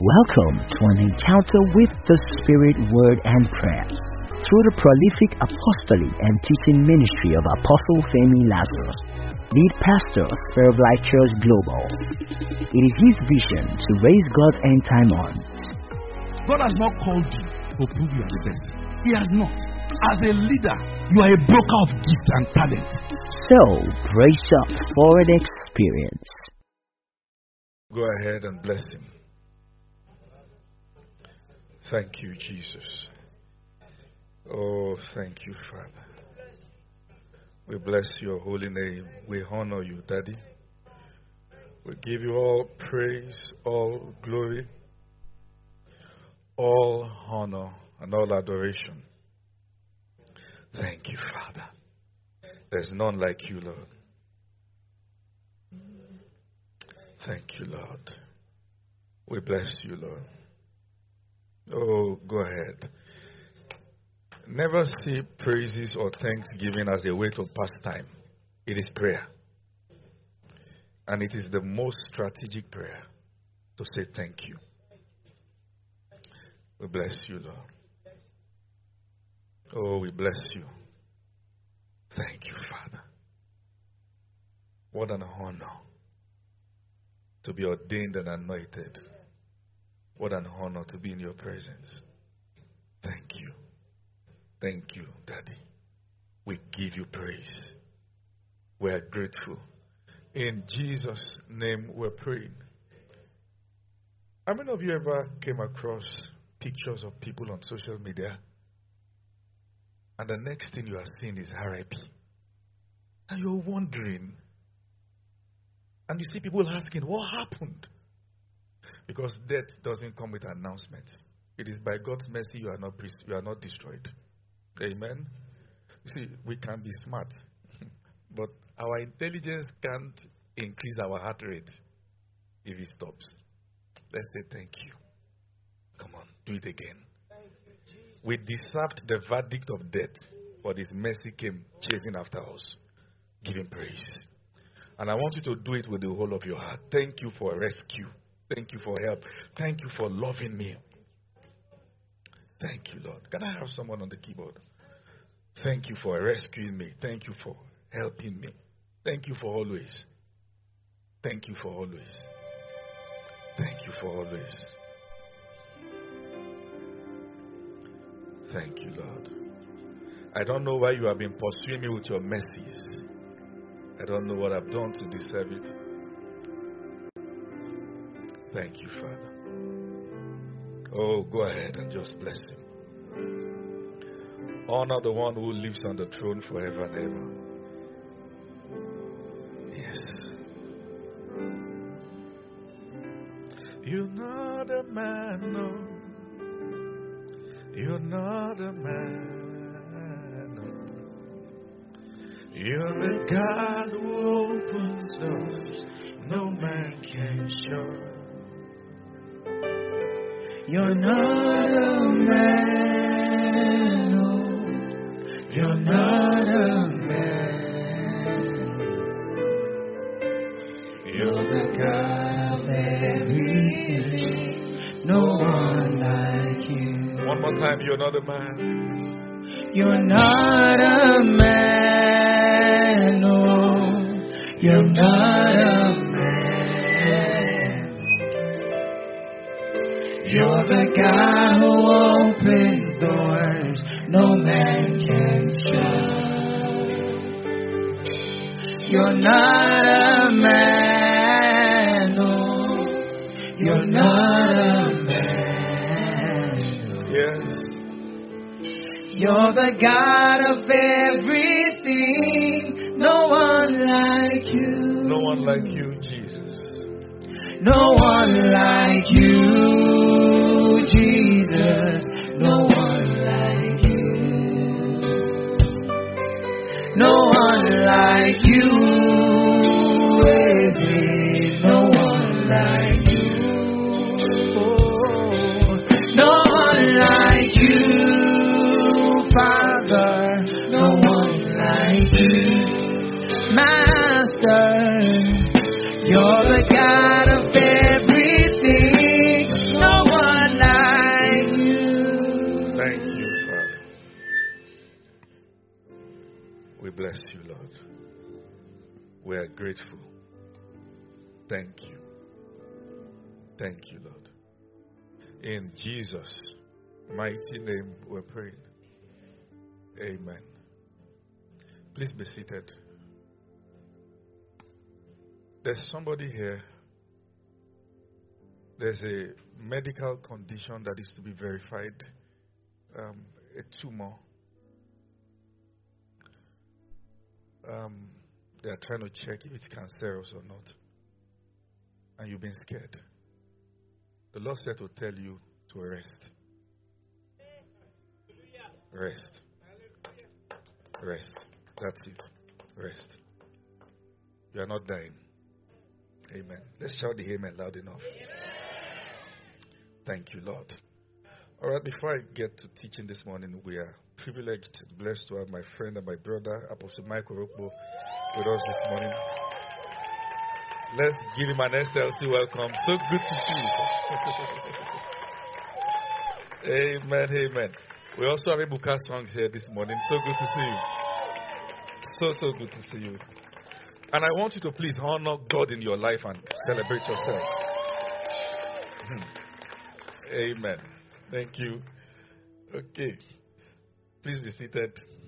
Welcome to an encounter with the Spirit, Word, and Prayer through the prolific apostolic and teaching ministry of Apostle Femi Lazarus, lead pastor of Spirit of Life Church Global. It is his vision to raise God's end time on. God has not called you to prove you are the best. He has not. As a leader, you are a broker of gifts and talent. So, brace up for an experience. Go ahead and bless him. Thank you, Jesus. Oh, thank you, Father. We bless your holy name. We honor you, Daddy. We give you all praise, all glory, all honor, and all adoration. Thank you, Father. There's none like you, Lord. Thank you, Lord. We bless you, Lord. Oh, go ahead. Never see praises or thanksgiving as a way to pass time. It is prayer. And it is the most strategic prayer to say thank you. We bless you, Lord. Oh, we bless you. Thank you, Father. What an honor to be ordained and anointed. What an honor to be in your presence. Thank you. Thank you, Daddy. We give you praise. We are grateful. In Jesus' name we're praying. How many of you ever came across pictures of people on social media and the next thing you are seeing is RIP? And you're wondering, and you see people asking, what happened? Because death doesn't come with an announcement. It is by God's mercy you are not destroyed. Amen. You see, we can be smart, but our intelligence can't increase our heart rate if it stops. Let's say thank you. Come on, do it again. We deserved the verdict of death, but His mercy came chasing after us. Give Him praise. And I want you to do it with the whole of your heart. Thank you for rescue. Thank you for help. Thank you for loving me. Thank you, Lord. Can I have someone on the keyboard? Thank you for rescuing me. Thank you for helping me. Thank you for always. Thank you for always. Thank you for always. Thank you, Lord. I don't know why you have been pursuing me with your mercies. I don't know what I've done to deserve it. Thank you, Father. Oh, go ahead and just bless Him. Honor the one who lives on the throne forever and ever. Yes. You're not a man, no. You're not a man, no. You're the God who opens doors no man can shut. You're not a man, no. You're not a man. You're the God of everything. No one like you. One more time, you're not a man. You're not a man, no. You're not a man. You're the God who opens doors no man can shut. You're not a man, no. You're not a man. Yes. You're the God of everything. No one like you. No one like you, Jesus. No one like you, Jesus. No one like you. No one like you. Is it? No one like you. No one like you, Father. No one like you, Master. You're the God of everything. No bless you, Lord. We are grateful. Thank you. Thank you, Lord. In Jesus' mighty name we're praying. Amen. Please be seated. There's somebody here. There's a medical condition that is to be verified. A tumor. They are trying to check if it's cancerous or not. And you've been scared. The Lord said to tell you to rest. Rest. Rest. That's it. Rest. You are not dying. Amen. Let's shout the amen loud enough. Thank you, Lord. All right, before I get to teaching this morning, we are privileged, blessed to have my friend and my brother, Apostle Michael Rokbo, with us this morning. Let's give him an SLC welcome. So good to see you. Amen, amen. We also have Ebuka songs here this morning. So good to see you. So good to see you. And I want you to please honor God in your life and celebrate yourself. Amen. Thank you. Okay. Please be seated.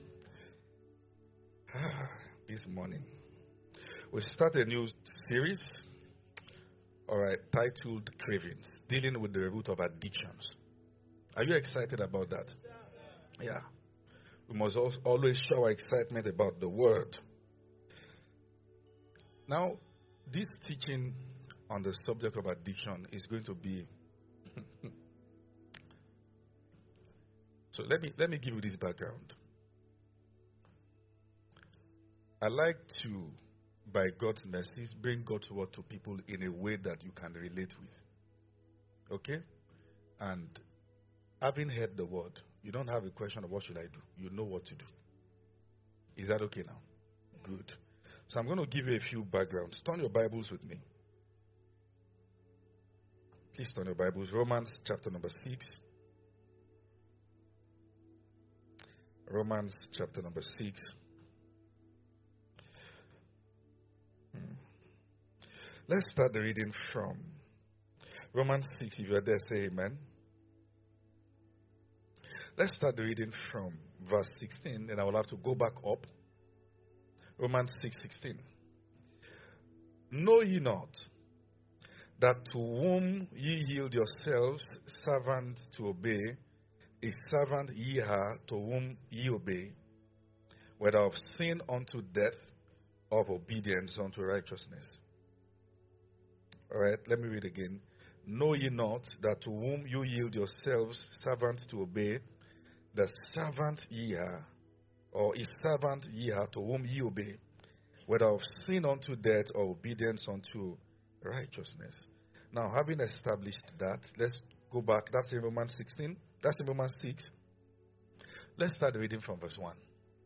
This morning, we start a new series, all right, titled Cravings, dealing with the root of addictions. Are you excited about that? Yeah. We must always show our excitement about the word. Now, this teaching on the subject of addiction is going to be so let me give you this background. I like to, by God's mercies, bring God's word to people in a way that you can relate with. Okay? And having heard the word, you don't have a question of what should I do. You know what to do. Is that okay now? Good. So I'm going to give you a few backgrounds. Turn your Bibles with me. Please turn your Bibles. Romans chapter number 6. Romans chapter number 6. Let's start the reading from Romans 6. If you are there, say amen. Let's start the reading from verse 16, and I will have to go back up. Romans 6:16. Know ye not that to whom ye yield yourselves servants to obey, a servant ye are to whom ye obey, whether of sin unto death, or of obedience unto righteousness. All right, let me read again. Know ye not that to whom you yield yourselves servants to obey, the servant ye are, or a servant ye are to whom ye obey, whether of sin unto death or obedience unto righteousness. Now, having established that, let's go back. That's in Romans 16. That's in Romans 6. Let's start reading from verse 1.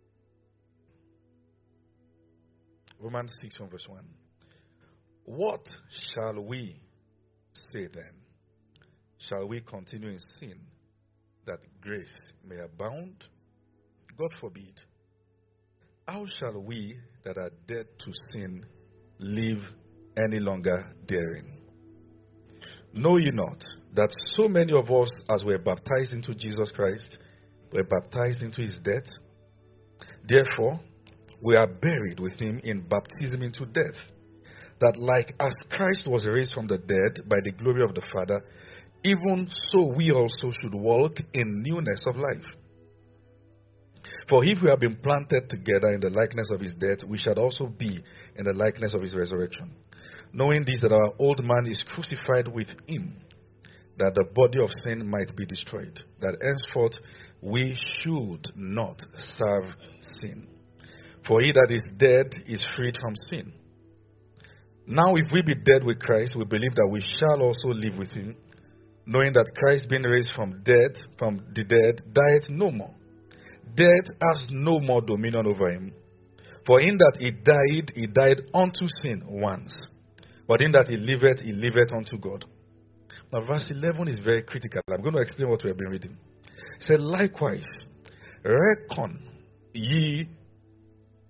Romans 6 from verse 1. What shall we say then? Shall we continue in sin that grace may abound? God forbid. How shall we that are dead to sin live any longer therein? Know ye not that so many of us as were baptized into Jesus Christ were baptized into his death? Therefore, we are buried with him in baptism into death, that like as Christ was raised from the dead by the glory of the Father, even so we also should walk in newness of life. For if we have been planted together in the likeness of his death, we shall also be in the likeness of his resurrection. Knowing this, that our old man is crucified with him, that the body of sin might be destroyed, that henceforth we should not serve sin. For he that is dead is freed from sin. Now if we be dead with Christ, we believe that we shall also live with him, knowing that Christ being raised from the dead, died no more. Death has no more dominion over him. For in that he died unto sin once. But in that he liveth unto God. Now verse 11 is very critical. I'm going to explain what we have been reading. It said, likewise, reckon ye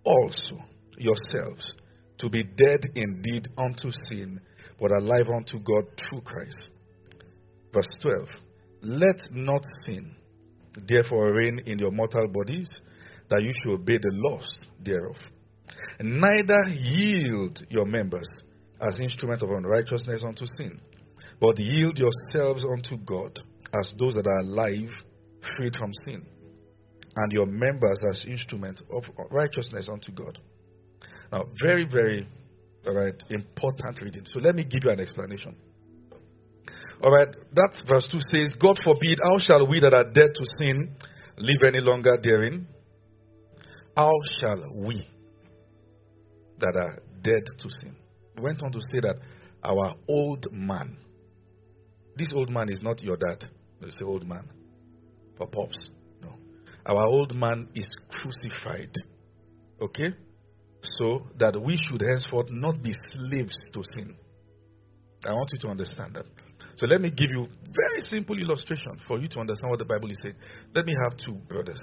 also yourselves to be dead indeed unto sin, but alive unto God through Christ. Verse 12. Let not sin therefore reign in your mortal bodies, that you should obey the lust thereof. Neither yield your members as instruments of unrighteousness unto sin, but yield yourselves unto God as those that are alive, freed from sin, and your members as instruments of righteousness unto God. Now, very, very important reading. So let me give you an explanation. Alright, that verse 2 says, God forbid, how shall we that are dead to sin live any longer therein? How shall we that are dead to sin? We went on to say that our old man, this old man is not your dad. You say old man for pops. No. Our old man is crucified. Okay? So that we should henceforth not be slaves to sin. I want you to understand that. So let me give you a very simple illustration for you to understand what the Bible is saying. Let me have 2 brothers.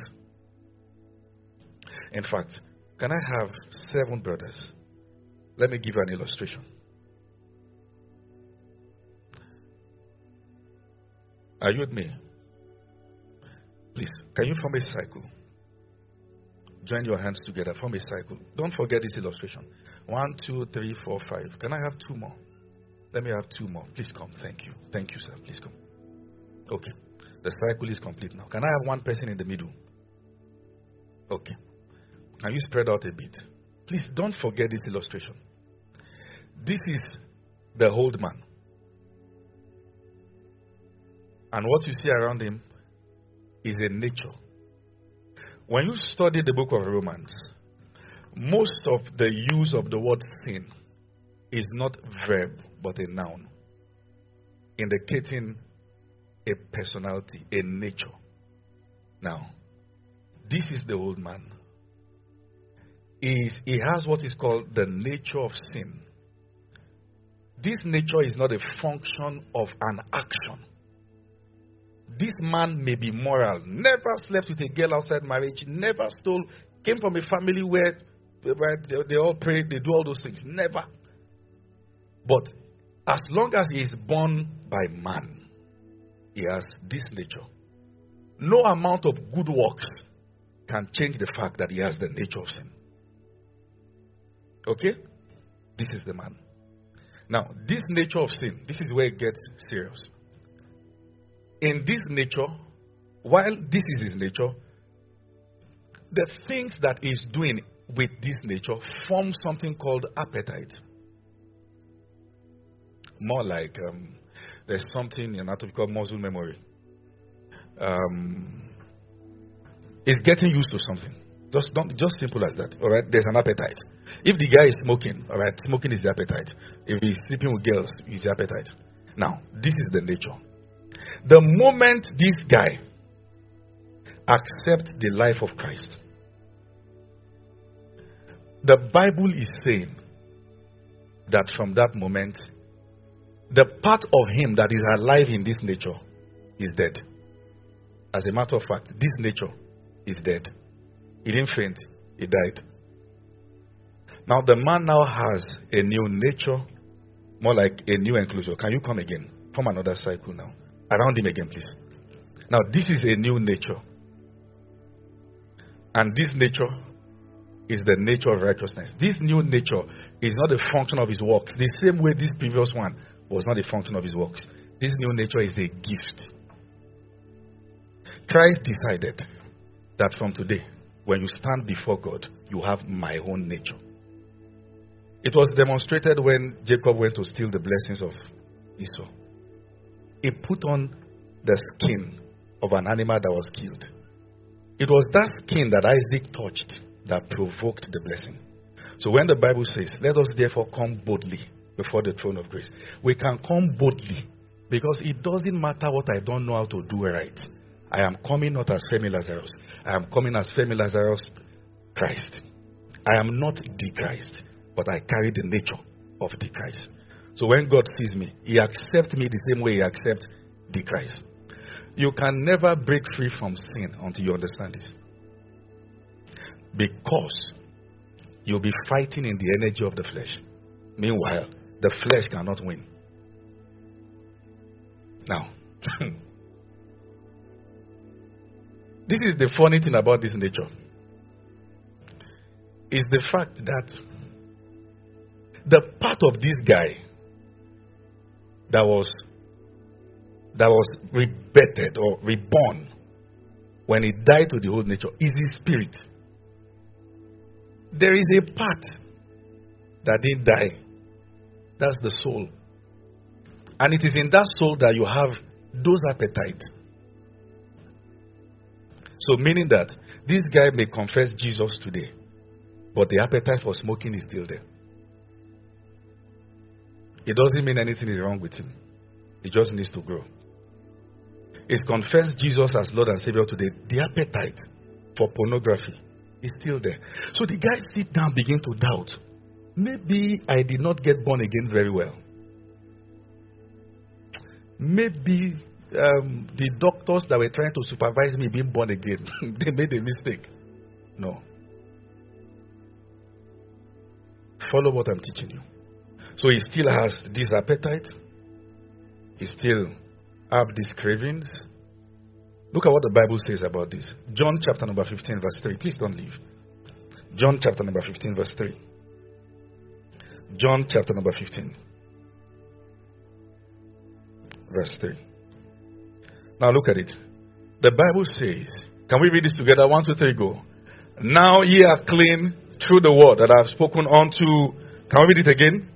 In fact, can I have 7 brothers? Let me give you an illustration. Are you with me? Please, can you form a cycle? Join your hands together, form a cycle. Don't forget this illustration. 1, 2, 3, 4, 5. Can I have 2 more? Let me have 2 more. Please come. Thank you. Thank you, sir. Please come. Okay. The cycle is complete now. Can I have 1 person in the middle? Okay. Can you spread out a bit? Please don't forget this illustration. This is the old man. And what you see around him is a nature. When you study the book of Romans, most of the use of the word sin is not verb, but a noun, indicating a personality, a nature. Now, this is the old man. He has what is called the nature of sin. This nature is not a function of an action. This man may be moral, never slept with a girl outside marriage, never stole, came from a family where they all pray, they do all those things. Never. But as long as he is born by man, he has this nature. No amount of good works can change the fact that he has the nature of sin. Okay? This is the man. Now, this nature of sin, this is where it gets serious. In this nature, while this is his nature, the things that he's doing with this nature form something called appetite. More like there's something in anatomy called muscle memory. It's getting used to something. Just simple as that. All right, there's an appetite. If the guy is smoking, all right, smoking is the appetite. If he's sleeping with girls, it's the appetite. Now, this is the nature. The moment this guy accepts the life of Christ, the Bible is saying that from that moment, the part of him that is alive in this nature is dead. As a matter of fact, this nature is dead. He didn't faint, he died. Now the man now has a new nature, more like a new enclosure. Can you come again? Form another cycle now. Around him again, please. Now this is a new nature. And this nature is the nature of righteousness. This new nature is not a function of his works. The same way this previous one was not a function of his works. This new nature is a gift. Christ decided that from today, when you stand before God, you have my own nature. It was demonstrated when Jacob went to steal the blessings of Esau. He put on the skin of an animal that was killed. It was that skin that Isaac touched that provoked the blessing. So when the Bible says, let us therefore come boldly before the throne of grace, we can come boldly because it doesn't matter what I don't know how to do right. I am coming not as Femi Lazarus. I am coming as Femi Lazarus Christ. I am not the Christ, but I carry the nature of the Christ. So when God sees me, He accepts me the same way He accepts the Christ. You can never break free from sin until you understand this. Because you'll be fighting in the energy of the flesh. Meanwhile, the flesh cannot win. Now, this is the funny thing about this nature. Is the fact that the part of this guy that was rebirthed or reborn when he died to the old nature is his spirit. There is a part that didn't die. That's the soul. And it is in that soul that you have those appetites. So meaning that this guy may confess Jesus today, but the appetite for smoking is still there. It doesn't mean anything is wrong with him. He just needs to grow. He's confessed Jesus as Lord and Savior today. The appetite for pornography is still there. So the guy sit down, begin to doubt. Maybe I did not get born again very well. Maybe the doctors that were trying to supervise me being born again, they made a mistake. No. Follow what I'm teaching you. So he still has this appetite. He still have these cravings. Look at what the Bible says about this. John chapter number 15 verse 3. Please don't leave. John chapter number 15 verse 3. John chapter number 15 verse 3. Now look at it. The Bible says, can we read this together? 1, 2, 3, go. Now ye are clean through the word that I have spoken unto. Can we read it again?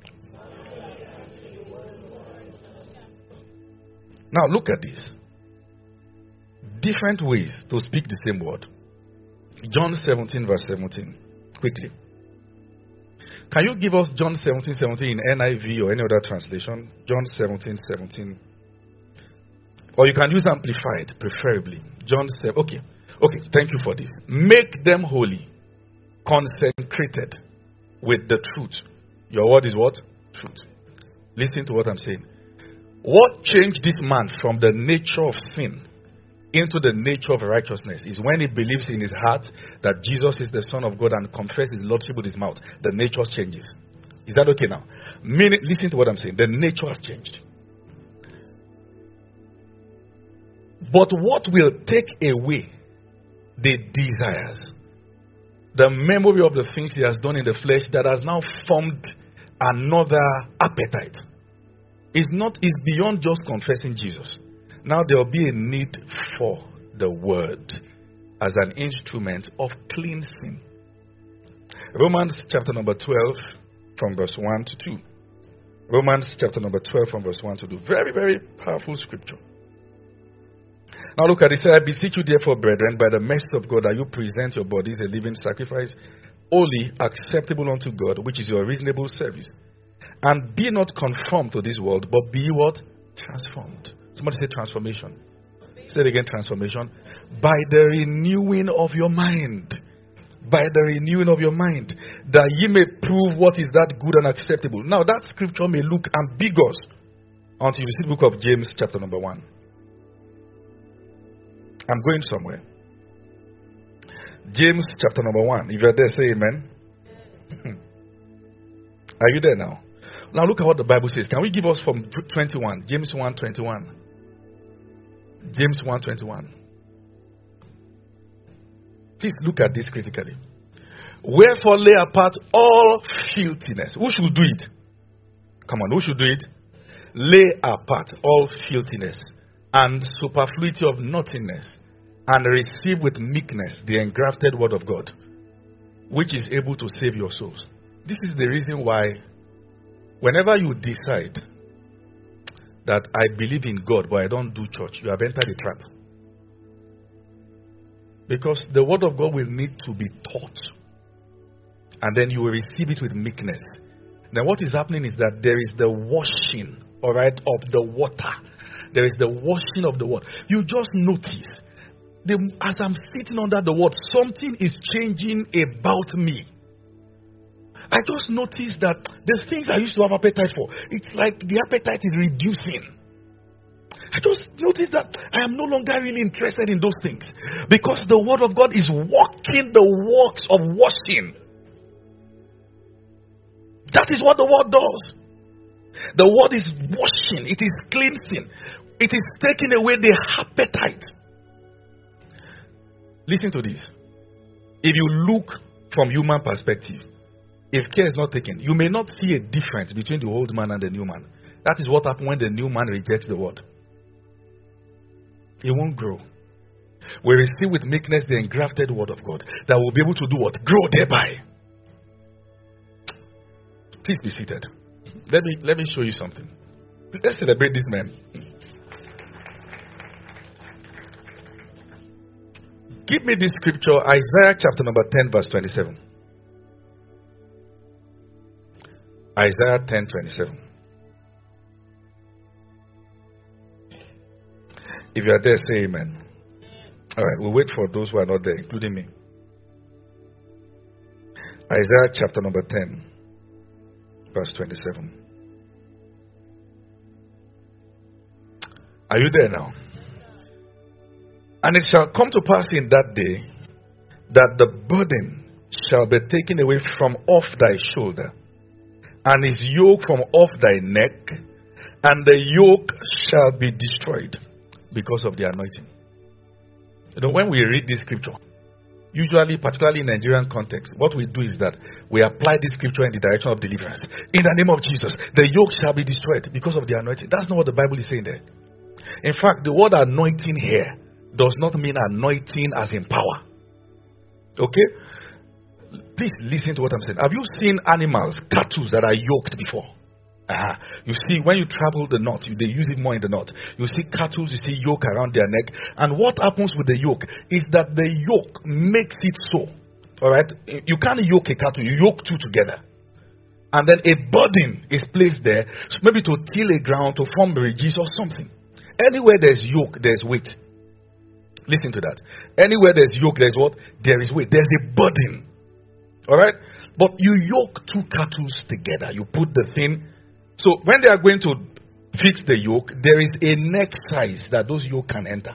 Now look at this. Different ways to speak the same word. John 17 verse 17. Quickly. Can you give us John 17, 17 in NIV or any other translation? John 17, 17. Or you can use Amplified, preferably. John 7. Okay, thank you for this. Make them holy, consecrated with the truth. Your word is what? Truth. Listen to what I'm saying. What changed this man from the nature of sin into the nature of righteousness is when he believes in his heart that Jesus is the Son of God and confesses his Lordship with his mouth. The nature changes. Is that okay now? Listen to what I'm saying. The nature has changed. But what will take away the desires, the memory of the things he has done in the flesh that has now formed another appetite, is beyond just confessing Jesus. Now there will be a need for the word as an instrument of cleansing. Romans chapter number 12 from verse 1 to 2. Romans chapter number 12 from verse 1 to 2. Very, very powerful scripture. Now look at it. I beseech you therefore, brethren, by the mercy of God, that you present your bodies a living sacrifice, holy, acceptable unto God, which is your reasonable service. And be not conformed to this world, but be what? Transformed. Somebody say transformation. Say it again, transformation. By the renewing of your mind. By the renewing of your mind. That ye may prove what is that good and acceptable. Now that scripture may look ambiguous until you see the book of James chapter number 1. I'm going somewhere. James chapter number 1. If you're there, say amen. Are you there now? Now look at what the Bible says. Can we give us from 21? James 1:21. James 1:21. Please look at this critically. Wherefore lay apart all filthiness. Who should do it? Come on, who should do it? Lay apart all filthiness and superfluity of nothingness, and receive with meekness the engrafted word of God, which is able to save your souls. This is the reason why whenever you decide that I believe in God but I don't do church, you have entered a trap. Because the word of God will need to be taught, and then you will receive it with meekness. Then what is happening is that there is the washing, all right, of the water. There is the washing of the word. You just notice, as I'm sitting under the word, something is changing about me. I just noticed that the things I used to have appetite for, it's like the appetite is reducing. I just noticed that I am no longer really interested in those things, because the word of God is working the works of washing. That is what the word does. The word is washing, it is cleansing, it is taking away the appetite. Listen to this. If you look from human perspective, if care is not taken, you may not see a difference between the old man and the new man. That is what happens when the new man rejects the word. He won't grow. We receive with meekness the engrafted word of God that will be able to do what? Grow thereby. Please be seated. Let me show you something. Let's celebrate this man. Give me this scripture, Isaiah chapter number 10, verse 27. Isaiah 10:27. If you are there, say amen. All right, we'll wait for those who are not there, including me. Isaiah chapter number 10, verse 27. Are you there now? And it shall come to pass in that day that the burden shall be taken away from off thy shoulder, and his yoke from off thy neck, and the yoke shall be destroyed because of the anointing. You know, when we read this scripture, usually, particularly in Nigerian context, what we do is that we apply this scripture in the direction of deliverance. In the name of Jesus, the yoke shall be destroyed because of the anointing. That's not what the Bible is saying there. In fact, the word anointing here does not mean anointing as in power. Okay? Please listen to what I'm saying. Have you seen animals, cattle that are yoked before? You see, when you travel the north, they use it more in the north. You see cattle, you see yoke around their neck. And what happens with the yoke is that the yoke makes it so. Alright? You can't yoke a cattle, you yoke two together. And then a burden is placed there, maybe to till a ground, to form bridges or something. Anywhere there's yoke, there's weight. Listen to that. Anywhere there's yoke, there's what? There is weight. There's a burden. Alright? But you yoke two cattle together. You put the thing. So when they are going to fix the yoke, there is a neck size that those yoke can enter.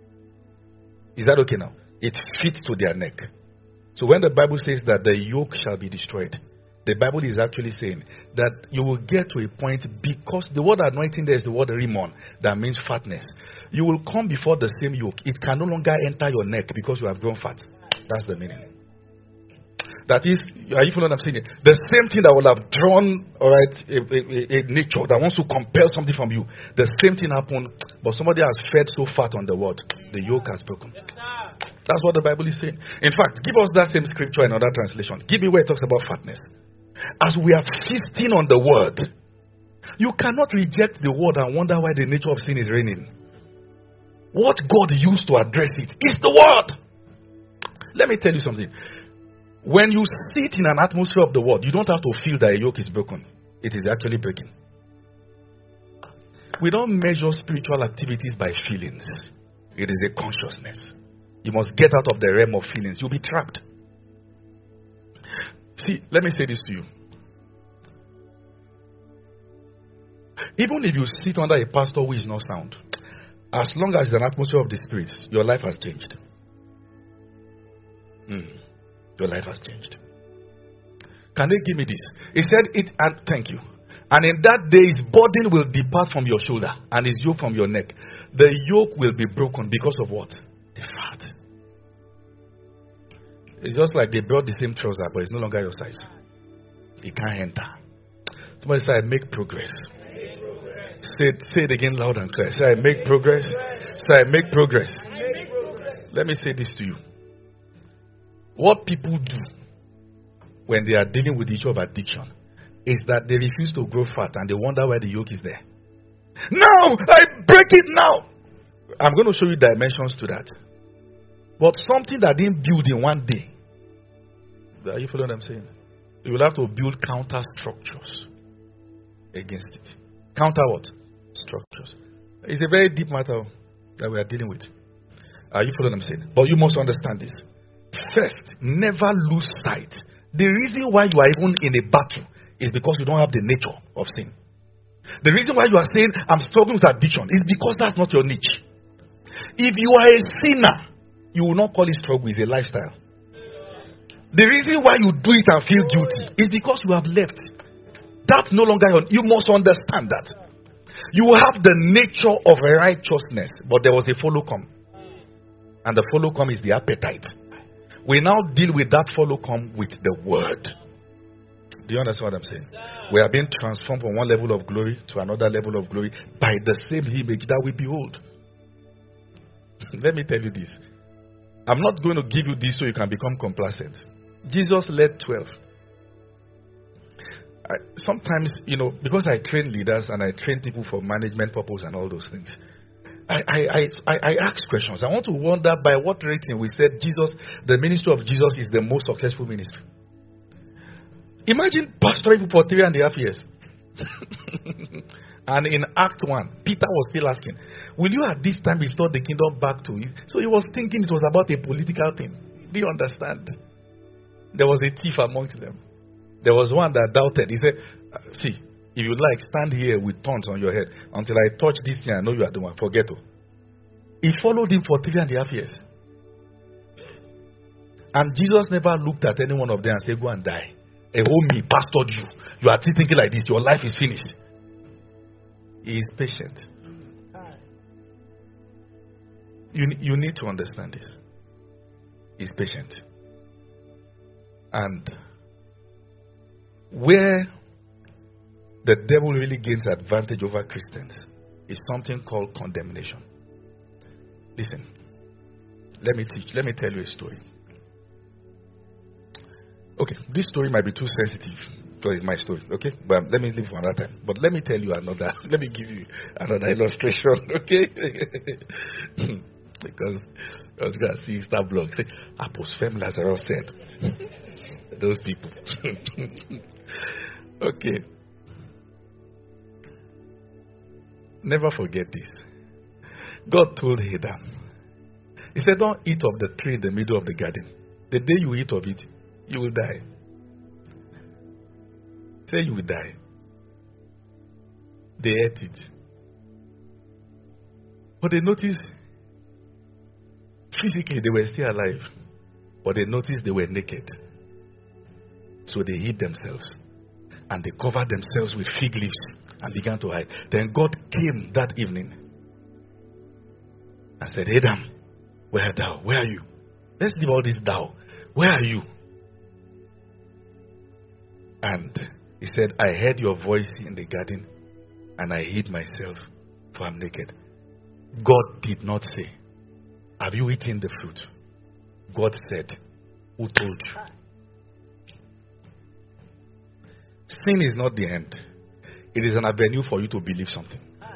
Is that okay now? It fits to their neck. So when the Bible says that the yoke shall be destroyed, the Bible is actually saying that you will get to a point, because the word anointing there is the word rimon, that means fatness. You will come before the same yoke. It can no longer enter your neck because you have grown fat. That's the meaning. That is, are you following what I'm saying? The same thing that will have drawn, alright, a nature that wants to compel something from you. The same thing happened, but somebody has fed so fat on the word, the yoke has broken. That's what the Bible is saying. In fact, give us that same scripture in another translation. Give me where it talks about fatness. As we are feasting on the word, you cannot reject the word and wonder why the nature of sin is reigning. What God used to address it is the word. Let me tell you something. When you sit in an atmosphere of the word, you don't have to feel that a yoke is broken. It is actually breaking. We don't measure spiritual activities by feelings. It is a consciousness. You must get out of the realm of feelings. You'll be trapped. See, let me say this to you. Even if you sit under a pastor who is not sound, as long as it's an atmosphere of the spirits, your life has changed. Your life has changed. Can they give me this? He said it, and thank you. And in that day his burden will depart from your shoulder and his yoke from your neck. The yoke will be broken because of what? The fat. It's just like they brought the same trouser, but it's no longer your size. It can't enter. Somebody say, I make progress. Say it again loud and clear. Say, I make progress. Say, I make progress. Let me say this to you. What people do when they are dealing with the issue of addiction is that they refuse to grow fat and they wonder why the yoke is there. Now, I break it now. I'm going to show you dimensions to that. But something that didn't build in one day. Are you following what I'm saying? You will have to build counter structures against it. Counter what? Structures. It's a very deep matter that we are dealing with. Are you following what I'm saying? But you must understand this. First, never lose sight. The reason why you are even in a battle is because you don't have the nature of sin. The reason why you are saying, I'm struggling with addiction, is because that's not your niche. If you are a sinner, you will not call it struggle, it's a lifestyle. The reason why you do it and feel guilty is because you have left. That's no longer you must understand that. You have the nature of righteousness, but there was a follow come. And the follow come is the appetite. We now deal with that follow come with the word. Do you understand what I'm saying? We are being transformed from one level of glory to another level of glory by the same image that we behold. Let me tell you this. I'm not going to give you this so you can become complacent. Jesus led 12. Sometimes, because I train leaders and I train people for management purpose and all those things, I ask questions. I want to wonder by what rating we said the ministry of Jesus is the most successful ministry. Imagine pastoring for 3.5 years. And in Act 1, Peter was still asking, will you at this time restore the kingdom back to it? So he was thinking it was about a political thing. Do you understand? There was a thief amongst them. There was one that doubted. He said, see, if you like, stand here with thorns on your head until I touch this thing. I know you are the one. Forget it. He followed him for 3.5 years. And Jesus never looked at any one of them and said, go and die. Me pastored you. You are still thinking like this. Your life is finished. He is patient. You need to understand this. He is patient. And where the devil really gains advantage over Christians is something called condemnation. Listen, let me tell you a story. Okay, this story might be too sensitive because it's my story, okay? But let me leave for another time. But let me tell you another, let me give you another illustration, okay? because I was going to see Star Blog say, Apostle Lazarus said, those people. Okay. Never forget this. God told Adam, He said, don't eat of the tree in the middle of the garden. The day you eat of it, you will die. Say you will die. They ate it. But they noticed, physically they were still alive. But they noticed they were naked. So they hid themselves. And they covered themselves with fig leaves and began to hide. Then God came that evening and said, Adam, where art thou? Where are you? Let's leave all this thou. Where are you? And he said, I heard your voice in the garden and I hid myself, for I'm naked. God did not say, have you eaten the fruit? God said, who told you? Sin is not the end. It is an avenue for you to believe something.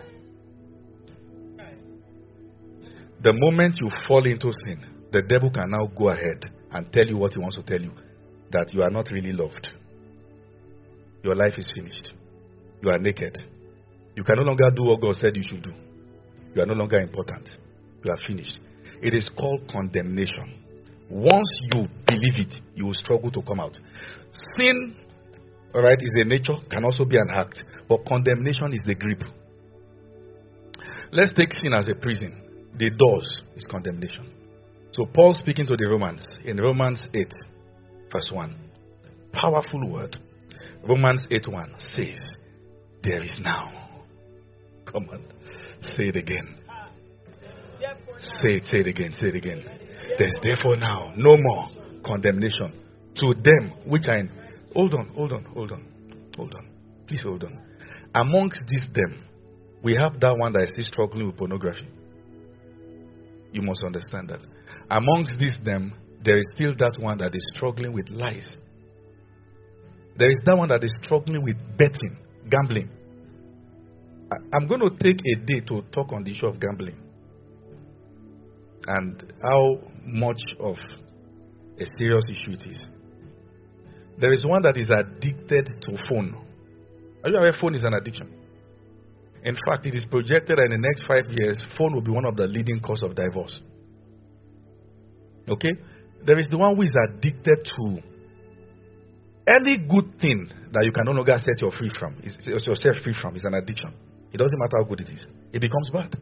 The moment you fall into sin, the devil can now go ahead and tell you what he wants to tell you. That you are not really loved. Your life is finished. You are naked. You can no longer do what God said you should do. You are no longer important. You are finished. It is called condemnation. Once you believe it, you will struggle to come out. Sin, alright, is a nature, can also be an act. But condemnation is the grip. Let's take sin as a prison. The doors is condemnation. So Paul speaking to the Romans in Romans 8 verse 1. Powerful word. Romans 8:1 says, there is now. Come on. Say it again. Say it again. Say it again. There's therefore now no more condemnation to them which are in. Hold on. Please hold on. Amongst these them, we have that one that is still struggling with pornography. You must understand that. Amongst these them, there is still that one that is struggling with lies. There is that one that is struggling with betting, gambling. I'm going to take a day to talk on the issue of gambling and how much of a serious issue it is. There is one that is addicted to phone. Are you aware phone is an addiction? In fact, it is projected that in the next 5 years, phone will be one of the leading cause of divorce. Okay? There is the one who is addicted to any good thing that you can no longer set yourself free from is an addiction. It doesn't matter how good it is. It becomes bad.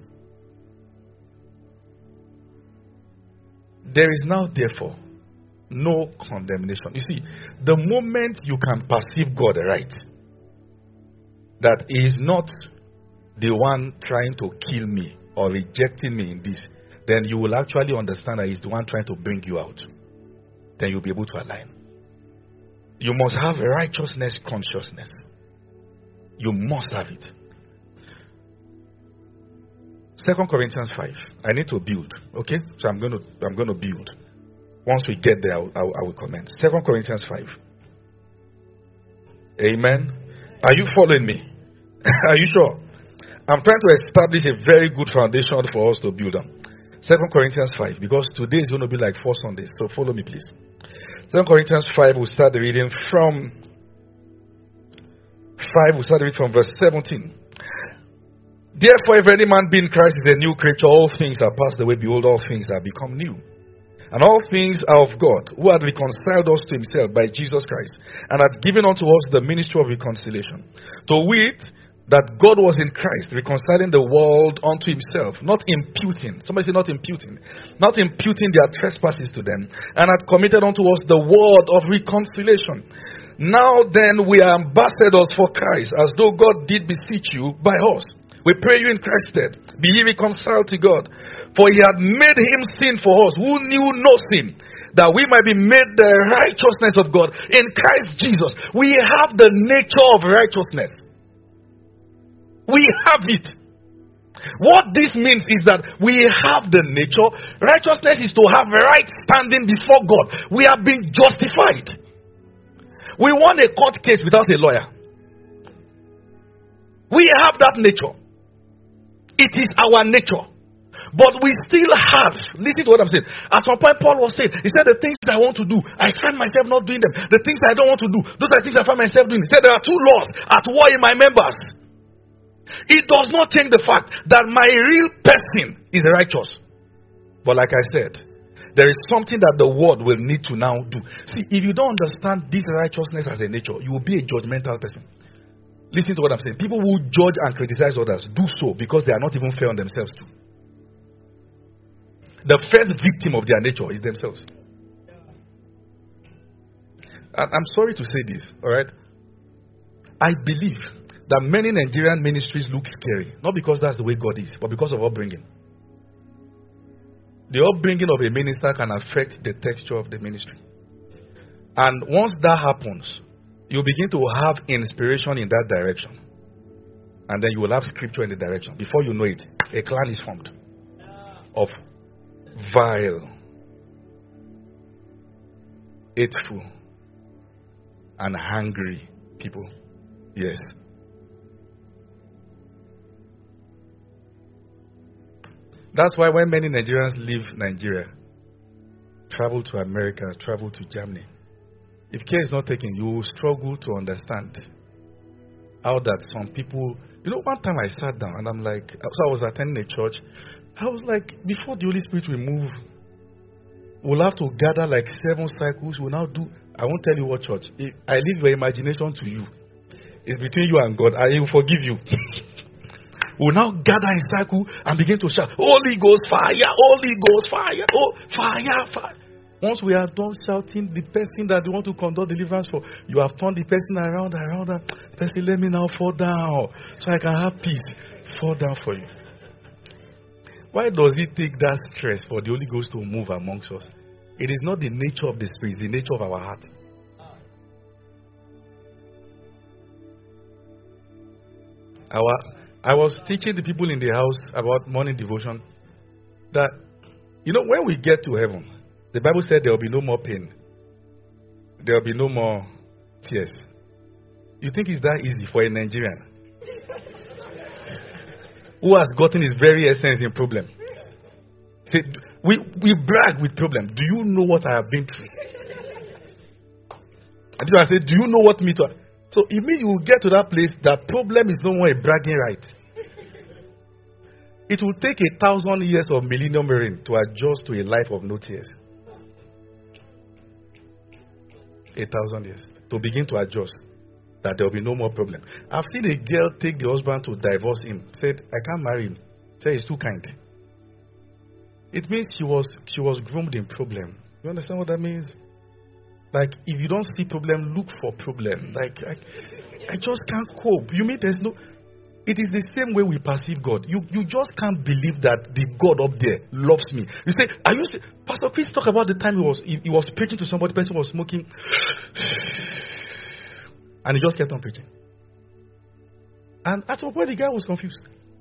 There is now, therefore, no condemnation. You see, the moment you can perceive God right, that He is not the one trying to kill me or rejecting me in this, then you will actually understand that He's the one trying to bring you out. Then you'll be able to align. You must have a righteousness consciousness. You must have it. 2 Corinthians 5. I need to build. Okay? So I'm going to build. Once we get there, I will comment. 2 Corinthians 5. Amen. Are you following me? Are you sure? I'm trying to establish a very good foundation for us to build on. 2 Corinthians 5. Because today is going to be like 4 Sundays. So follow me, please. 2 Corinthians 5, we'll start the reading from 5, we'll start reading from verse 17. Therefore, if any man be in Christ is a new creature, all things are passed away, behold, all things are become new. And all things are of God, who had reconciled us to himself by Jesus Christ, and had given unto us the ministry of reconciliation. To wit, that God was in Christ, reconciling the world unto himself, not imputing, somebody say not imputing their trespasses to them, and had committed unto us the word of reconciliation. Now then, we are ambassadors for Christ, as though God did beseech you by us. We pray you in Christ's stead, be ye reconciled to God. For he had made him sin for us, who knew no sin, that we might be made the righteousness of God in Christ Jesus. We have the nature of righteousness. We have it. What this means is that we have the nature. Righteousness is to have right standing before God. We have been justified. We won a court case without a lawyer. We have that nature. It is our nature. But we still have, listen to what I'm saying. At one point Paul was saying, he said, the things I want to do, I find myself not doing them. The things I don't want to do, those are the things I find myself doing. He said, there are two laws at war in my members. It does not change the fact that my real person is righteous. But like I said, there is something that the world will need to now do. See, if you don't understand this righteousness as a nature, you will be a judgmental person. Listen to what I'm saying. People who judge and criticize others do so because they are not even fair on themselves too. The first victim of their nature is themselves. And I'm sorry to say this, alright? I believe that many Nigerian ministries look scary, not because that's the way God is, but because of upbringing. The upbringing of a minister can affect the texture of the ministry. And once that happens, you begin to have inspiration in that direction. And then you will have scripture in the direction. Before you know it, a clan is formed of vile, hateful, and hungry people. Yes. That's why when many Nigerians leave Nigeria, travel to America, travel to Germany, if care is not taken, you will struggle to understand how that some people... You know, one time I sat down and I'm like... So I was attending a church. I was like, before the Holy Spirit will move, we'll have to gather like 7 cycles. We'll now do... I won't tell you what church. I leave your imagination to you. It's between you and God. I will forgive you. We'll now gather in cycle and begin to shout, Holy Ghost fire, Holy Ghost fire, oh, fire, fire. Once we are done shouting, the person that you want to conduct deliverance for, you have turned the person around, and the person, let me now fall down so I can have peace. Fall down for you. Why does it take that stress for the Holy Ghost to move amongst us? It is not the nature of the Spirit, it's the nature of our heart. I was teaching the people in the house about morning devotion that, you know, when we get to heaven, the Bible said there will be no more pain. There will be no more tears. You think it's that easy for a Nigerian who has gotten his very essence in problem? See, we brag with problem. Do you know what I have been through? And so I said, do you know what me to... So it means you will get to that place that problem is no more a bragging right. It will take 1,000 years of millennium reign to adjust to a life of no tears. 1,000 years to begin to adjust that there will be no more problem. I've seen a girl take the husband to divorce him. Said, I can't marry him. Said, he's too kind. It means she was groomed in problem. You understand what that means? Like, if you don't see problem, look for problem. Like, I just can't cope. You mean there's no... It is the same way we perceive God. You just can't believe that the God up there loves me. You say, are you... Pastor Chris talked about the time he was preaching to somebody, the person was smoking. And he just kept on preaching. And at some point, the guy was confused.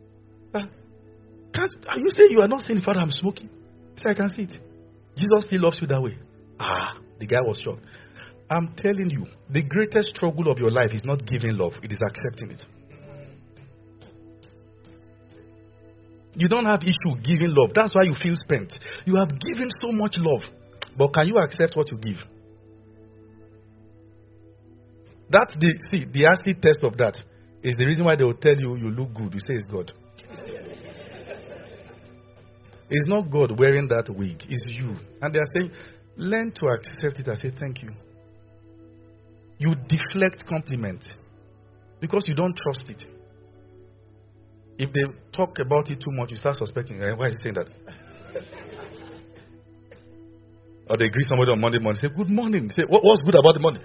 Are you saying you are not saying, Father, I'm smoking? He said, I can see it. Jesus still loves you that way. The guy was shocked. I'm telling you, the greatest struggle of your life is not giving love, it is accepting it. You don't have issue giving love. That's why you feel spent. You have given so much love. But can you accept what you give? That's the acid test of that is the reason why they will tell you you look good. You say it's God. It's not God wearing that wig. It's you. And they are saying, learn to accept it and say thank you. You deflect compliment because you don't trust it. If they talk about it too much, you start suspecting, why is he saying that? Or they greet somebody on Monday morning, say, good morning. Say, what's good about the morning?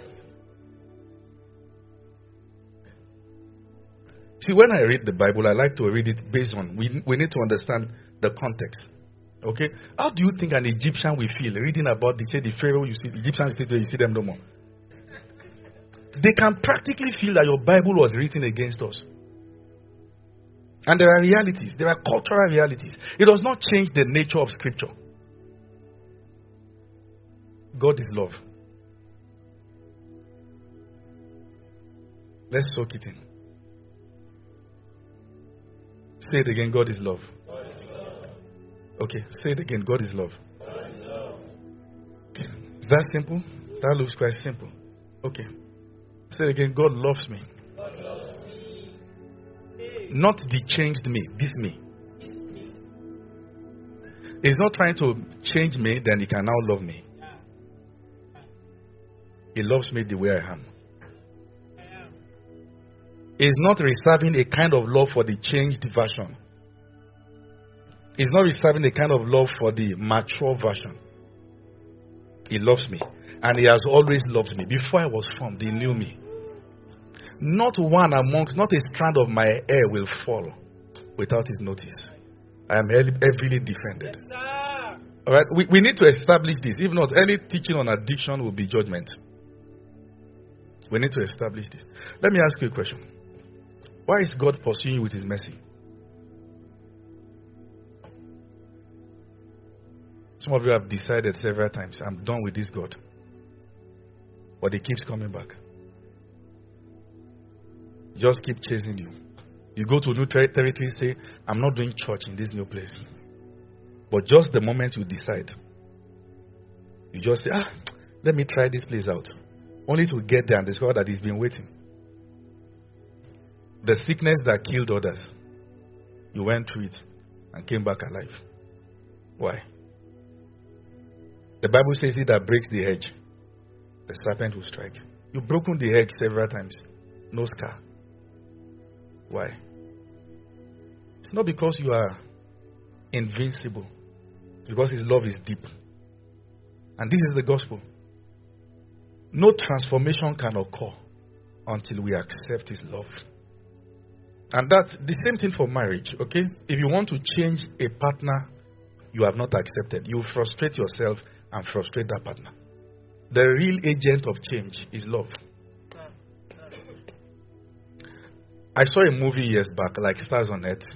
See, when I read the Bible, I like to read it based on, we need to understand the context. Okay? How do you think an Egyptian will feel reading about the Pharaoh you see, the Egyptians you see them no more? They can practically feel that your Bible was written against us. And there are realities. There are cultural realities. It does not change the nature of Scripture. God is love. Let's soak it in. Say it again. God is love. God is love. Okay. Say it again. God is love. God is love. Okay. Is that simple? That looks quite simple. Okay. Say it again. God loves me. God loves me. Not the changed me. This me. He's not trying to change me, then he can now love me. He loves me the way I am. He's not reserving a kind of love for the changed version. He's not reserving a kind of love for the mature version. He loves me. And he has always loved me. Before I was formed, he knew me. Not a strand of my hair will fall without his notice. I am heavily defended. Yes, Alright, we need to establish this. If not, any teaching on addiction will be judgment. We need to establish this. Let me ask you a question. Why is God pursuing you with his mercy? Some of you have decided several times, I'm done with this God. But he keeps coming back. Just keep chasing you. You go to new territory, say, I'm not doing church in this new place. But just the moment you decide, you just say, let me try this place out. Only to get there and discover that he's been waiting. The sickness that killed others, you went through it and came back alive. Why? The Bible says, he that breaks the hedge, the serpent will strike. You've broken the hedge several times. No scar. Why? It's not because you are invincible. It's because his love is deep. And this is the gospel. No transformation can occur until we accept his love. And that's the same thing for marriage, okay? If you want to change a partner you have not accepted, you frustrate yourself and frustrate that partner. The real agent of change is love. I saw a movie years back, like Stars on Earth.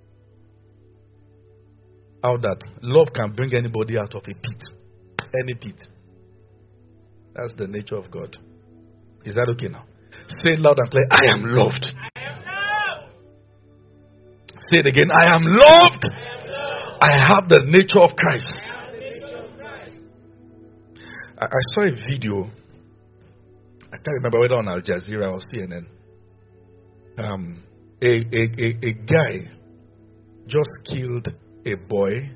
How that love can bring anybody out of a pit. Any pit. That's the nature of God. Is that okay now? Say it loud and play, I am loved. I am loved. Say it again, I am loved. I am loved. I have the nature of Christ. I have the nature of Christ. I saw a video. I can't remember whether on Al Jazeera or CNN. A guy just killed a boy,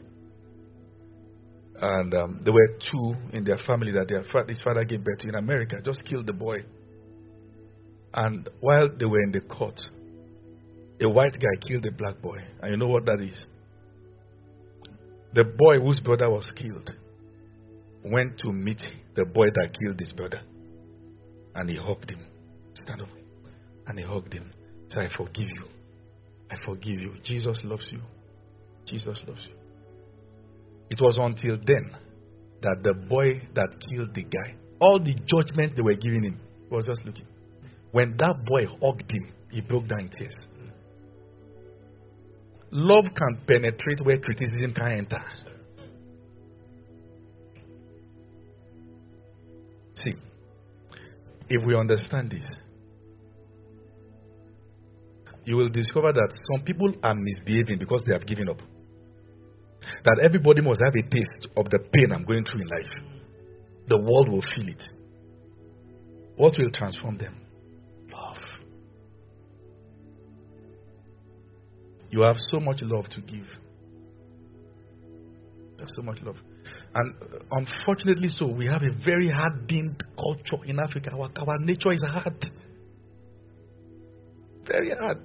and there were two in their family that his father gave birth to in America. Just killed the boy, and while they were in the court, a white guy killed a black boy, and you know what that is? The boy whose brother was killed went to meet the boy that killed his brother. And he hugged him. Stand up. And he hugged him. Said, I forgive you. I forgive you. Jesus loves you. Jesus loves you. It was until then that the boy that killed the guy, all the judgment they were giving him, he was just looking. When that boy hugged him, he broke down in tears. Love can penetrate where criticism can't enter. See, if we understand this, you will discover that some people are misbehaving because they have given up. That everybody must have a taste of the pain I'm going through in life. The world will feel it. What will transform them? Love. You have so much love to give. You have so much love. And unfortunately so, we have a very hardened culture in Africa. Our nature is hard. Very hard.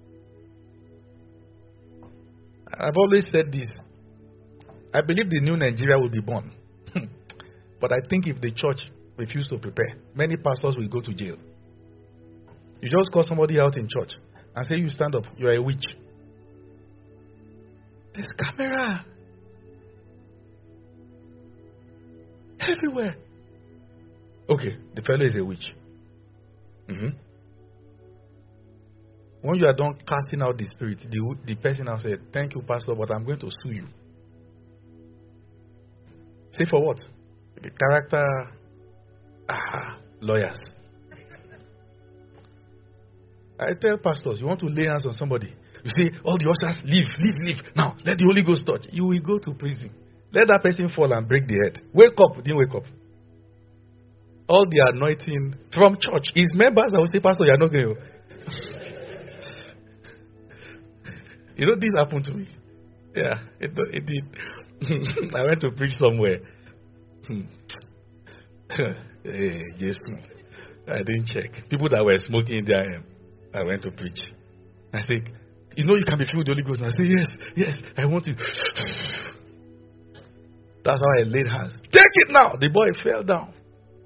I've always said this. I believe the new Nigeria will be born. But I think if the church refuses to prepare, many pastors will go to jail. You just call somebody out in church and say, you stand up, you are a witch. There's camera everywhere. Okay, the fellow is a witch. When you are done casting out the spirit, the person now said, thank you, pastor, but I'm going to sue you. Say for what? The character, lawyers. I tell pastors, you want to lay hands on somebody. You say, all the ushers, leave. Now, let the Holy Ghost touch. You will go to prison. Let that person fall and break the head. Wake up. Didn't wake up. All the anointing from church. His members, I will say, pastor, you're not going to. You know, this happened to me. Yeah, it did. I went to preach somewhere. Hey, Jesus. I didn't check. People that were smoking in their I went to preach. I said, you know you can be filled with the Holy Ghost. And I said, yes, I want it. That's how I laid hands. Take it now. The boy fell down.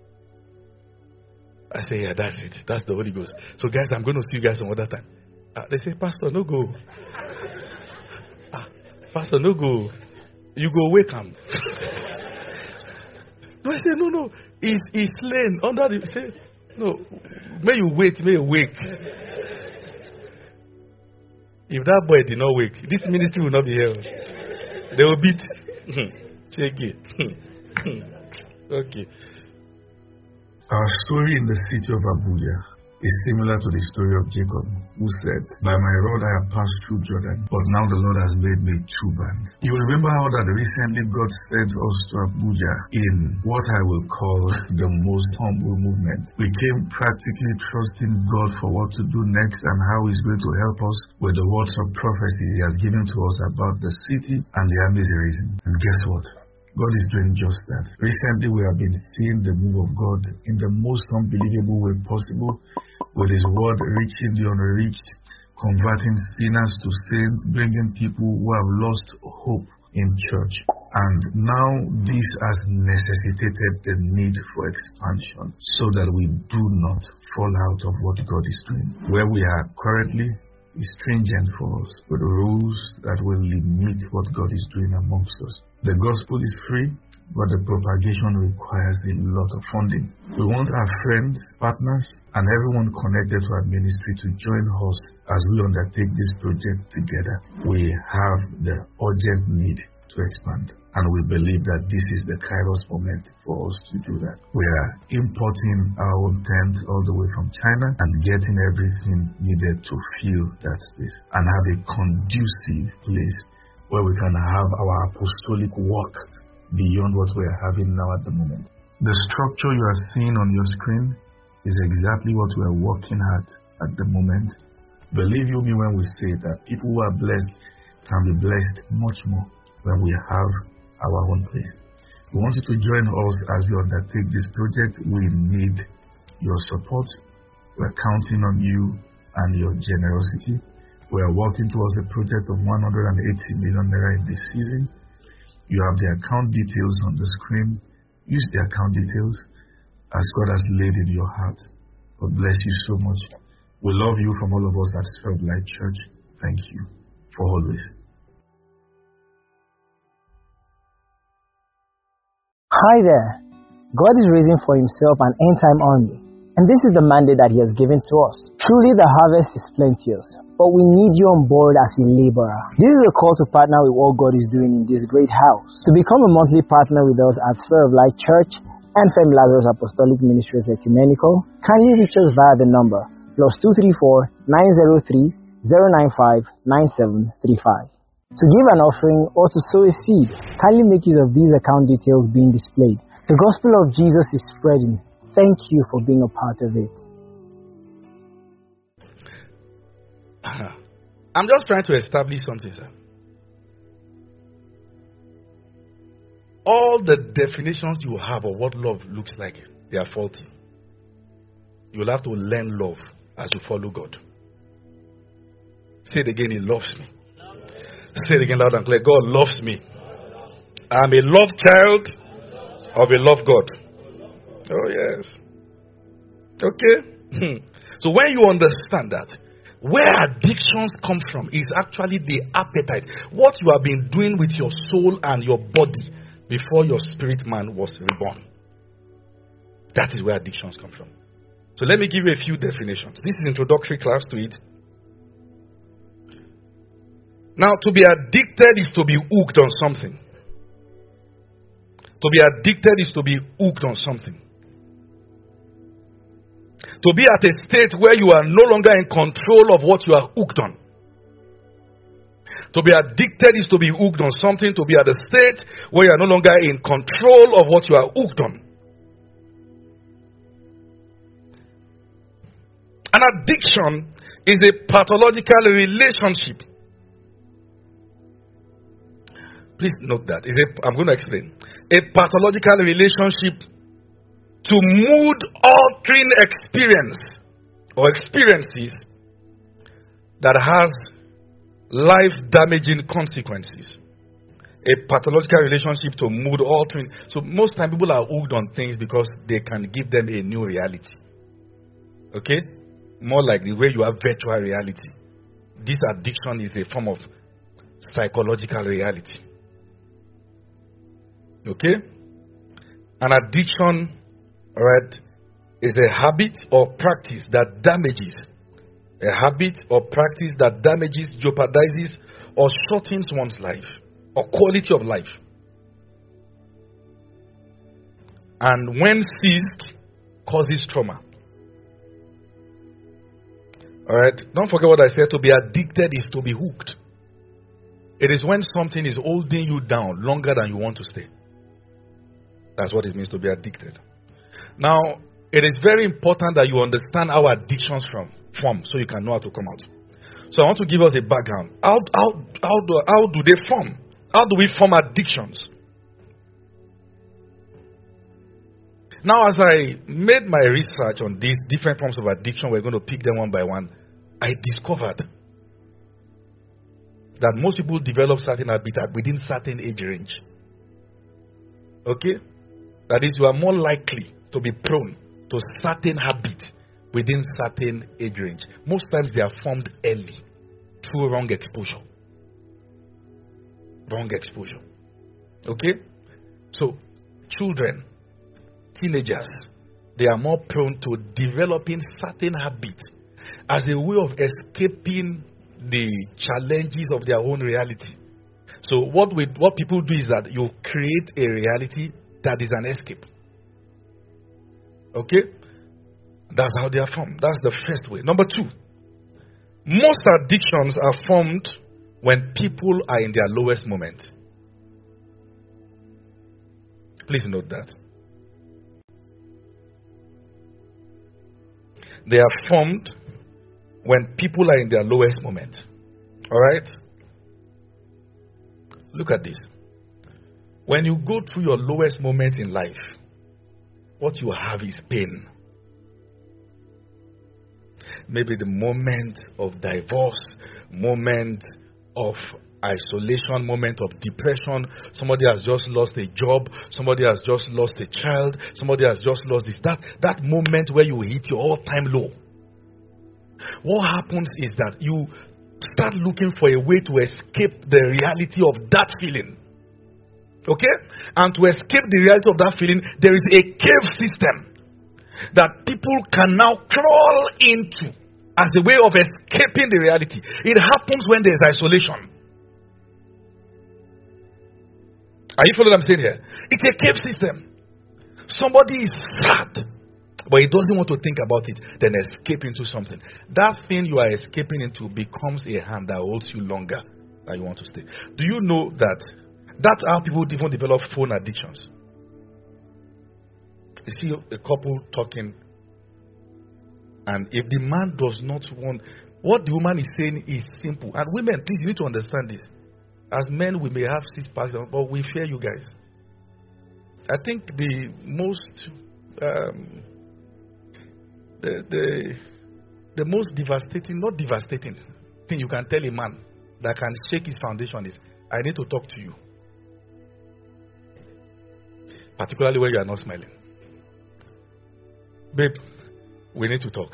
I said, yeah, that's it. That's the Holy Ghost. So guys, I'm going to see you guys some other time. They say, pastor, no go. Pastor, no go. You go wake him. No, I say, no. He's slain under the. Say, no. May you wait. If that boy did not wake, this ministry will not be here. They will beat. Check it. Okay. Our story in the city of Abuja is similar to the story of Jacob, who said, by my rod I have passed through Jordan, but now the Lord has made me two bands. You will remember how that recently God sent us to Abuja in what I will call the most humble movement. We came practically trusting God for what to do next and how He's going to help us with the words of prophecy He has given to us about the city and the army's reason. And guess what? God is doing just that. Recently, we have been seeing the move of God in the most unbelievable way possible, with His word reaching the unreached, converting sinners to saints, bringing people who have lost hope in church. And now this has necessitated the need for expansion so that we do not fall out of what God is doing. Where we are currently is stringent for us, with rules that will limit what God is doing amongst us. The gospel is free, but the propagation requires a lot of funding. We want our friends, partners, and everyone connected to our ministry to join us as we undertake this project together. We have the urgent need to expand, and we believe that this is the Kairos moment for us to do that. We are importing our own tent all the way from China and getting everything needed to fill that space and have a conducive place where we can have our apostolic work beyond what we are having now at the moment. The structure you are seeing on your screen is exactly what we are working at the moment. Believe you me when we say that people who are blessed can be blessed much more when we have our own place. We want you to join us as we undertake this project. We need your support. We're counting on you and your generosity. We are working towards a project of 180 million naira in this season. You have the account details on the screen. use the account details as God has laid in your heart. God bless you so much. We love you from all of us at Sphere of Light Church. Thank you for always. Hi there. God is raising for himself an end-time army, and this is the mandate that he has given to us. Truly the harvest is plenteous, but we need you on board as a laborer. This is a call to partner with what God is doing in this great house. To become a monthly partner with us at Sphere of Light Church and Femi Lazarus Apostolic Ministries Ecumenical, kindly reach us via the number +234 903 095 9735. To give an offering or to sow a seed, kindly make use of these account details being displayed. The gospel of Jesus is spreading. Thank you for being a part of it. I'm just trying to establish something, sir. All the definitions you have of what love looks like, they are faulty. You'll have to learn love as you follow God. Say it again, he loves me. Say it again loud and clear. God loves me. I'm a loved child of a loved God. Oh, yes. Okay? So when you understand that, where addictions come from is actually the appetite. What you have been doing with your soul and your body before your spirit man was reborn. That is where addictions come from. So let me give you a few definitions. This is introductory class to it. Now, to be addicted is to be hooked on something. To be addicted is to be hooked on something. To be at a state where you are no longer in control of what you are hooked on. To be addicted is to be hooked on something. To be at a state where you are no longer in control of what you are hooked on. An addiction is a pathological relationship. Please note that. I'm going to explain. A pathological relationship to mood-altering experience or experiences that has life-damaging consequences. A pathological relationship to mood-altering. So most time people are hooked on things because they can give them a new reality. Okay? More like the way you have virtual reality. This addiction is a form of psychological reality. Okay? An addiction, right, is a habit or practice that damages. A habit or practice that damages, jeopardizes, or shortens one's life or quality of life. And when ceased, causes trauma. Alright? Don't forget what I said. To be addicted is to be hooked. It is when something is holding you down longer than you want to stay. That's what it means to be addicted. Now, it is very important that you understand how addictions form so you can know how to come out. So I want to give us a background. How do they form? How do we form addictions? Now, as I made my research on these different forms of addiction, we're going to pick them one by one. I discovered that most people develop certain habits within certain age range. Okay? That is, you are more likely to be prone to certain habits within certain age range. Most times they are formed early through wrong exposure. Wrong exposure. Okay? So, children, teenagers, they are more prone to developing certain habits as a way of escaping the challenges of their own reality. So what people do is that you create a reality that is an escape. Okay? That's how they are formed. That's the first way. Number two, most addictions are formed when people are in their lowest moment. Please note that. They are formed when people are in their lowest moment. Alright? Look at this. When you go through your lowest moment in life, what you have is pain. Maybe the moment of divorce, moment of isolation, moment of depression. Somebody has just lost a job. Somebody has just lost a child. Somebody has just lost this. That moment where you hit your all-time low. What happens is that you start looking for a way to escape the reality of that feeling. Okay? And to escape the reality of that feeling, there is a cave system that people can now crawl into as a way of escaping the reality. It happens when there is isolation. Are you following what I'm saying here? It's a cave system. Somebody is sad, but he doesn't want to think about it, then escape into something. That thing you are escaping into becomes a hand that holds you longer than you want to stay. Do you know that that's how people even develop phone addictions? You see a couple talking, and if the man does not want, what the woman is saying is simple. And women, please, you need to understand this. As men, we may have 6 packs, but we fear you guys. I think the most the most devastating, not devastating, thing you can tell a man that can shake his foundation is, I need to talk to you. Particularly when you are not smiling. Babe, we need to talk.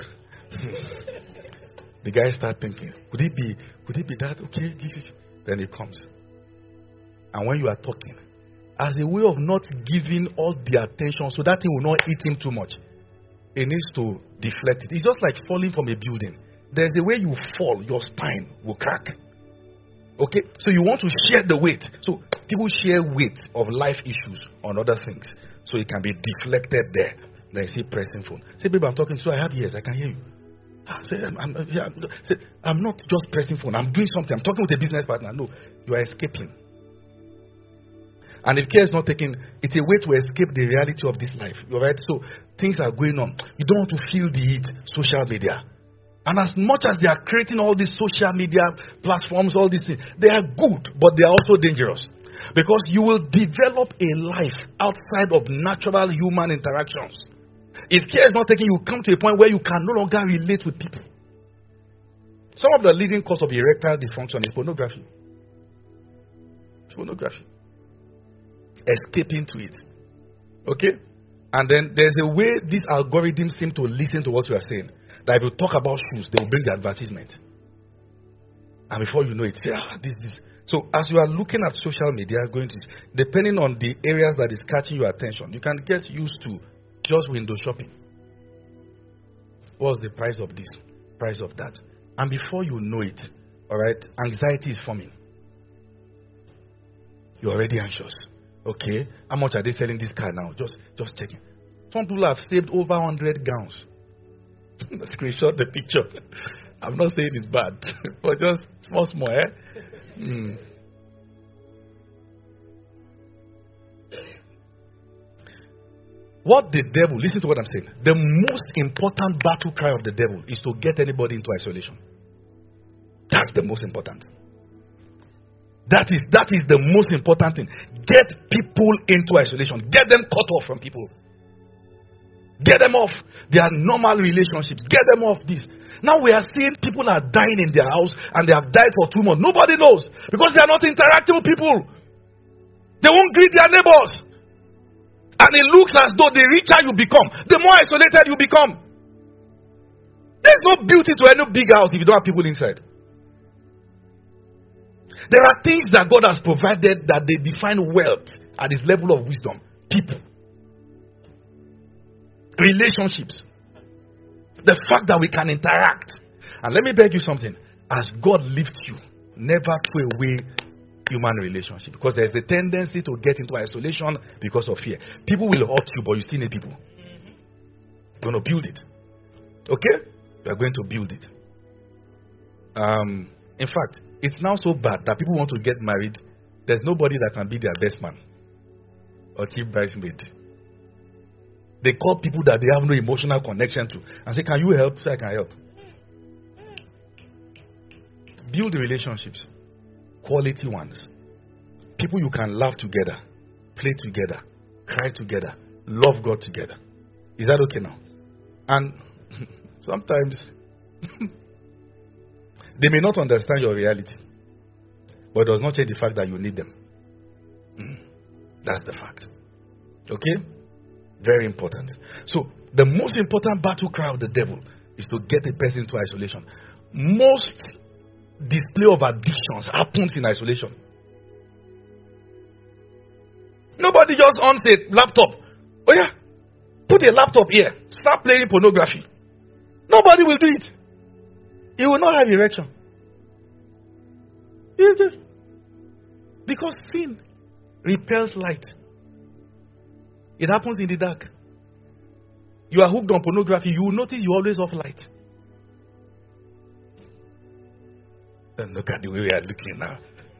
The guy start thinking, could it be that? Okay, then he comes. And when you are talking, as a way of not giving all the attention so that thing will not eat him too much, he needs to deflect it. It's just like falling from a building. There's a way you fall, your spine will crack. Okay? So you want to share the weight. So people share weight of life issues on other things. So it can be deflected there. Then you see pressing phone. Say, babe, I'm talking. So I have ears. I can hear you. I'm not just pressing phone. I'm doing something. I'm talking with a business partner. No, you are escaping. And if care is not taken, it's a way to escape the reality of this life. You're right? So things are going on. You don't want to feel the heat. Social media. And as much as they are creating all these social media platforms, all these things, they are good, but they are also dangerous. Because you will develop a life outside of natural human interactions. If care is not taken, you come to a point where you can no longer relate with people. Some of the leading cause of erectile dysfunction is pornography. Pornography. Escaping to it. Okay? And then there's a way these algorithms seem to listen to what you are saying. That if you talk about shoes, they will bring the advertisement. And before you know it, say, this. So as you are looking at social media, depending on the areas that is catching your attention, you can get used to just window shopping. What's the price of this? Price of that? And before you know it, all right, anxiety is forming. You're already anxious. Okay, how much are they selling this car now? Just checking. Some people have saved over 100 gowns. Screenshot the picture. I'm not saying it's bad, but just small, eh? What the devil, listen to what I'm saying. The most important battle cry of the devil is to get anybody into isolation. That's the most important. That is the most important thing. Get people into isolation. Get them cut off from people. Get them off their normal relationships. Get them off this. Now we are seeing people are dying in their house and they have died for 2 months. Nobody knows because they are not interacting with people. They won't greet their neighbors. And it looks as though the richer you become, the more isolated you become. There's no beauty to any big house if you don't have people inside. There are things that God has provided that they define wealth at this level of wisdom. People. Relationships. The fact that we can interact. And let me beg you something. As God lifts you, never throw away human relationship. Because there's the tendency to get into isolation because of fear. People will hurt you, but you still need people. You're going to build it. Okay? You're going to build it. In fact, it's now so bad that people want to get married. There's nobody that can be their best man or chief bridesmaid. They call people that they have no emotional connection to and say, can you help? Say, I can help. Build the relationships. Quality ones. People you can laugh together, play together, cry together, love God together. Is that okay now? And sometimes they may not understand your reality. But it does not change the fact that you need them. That's the fact. Okay? Very important. So, the most important battle cry of the devil is to get a person into isolation. Most display of addictions happens in isolation. Nobody just owns a laptop. Oh yeah, put a laptop here. Start playing pornography. Nobody will do it. You will not have erection. Because sin repels light. It happens in the dark. You are hooked on pornography, you will notice you always off light. And look at the way we are looking now.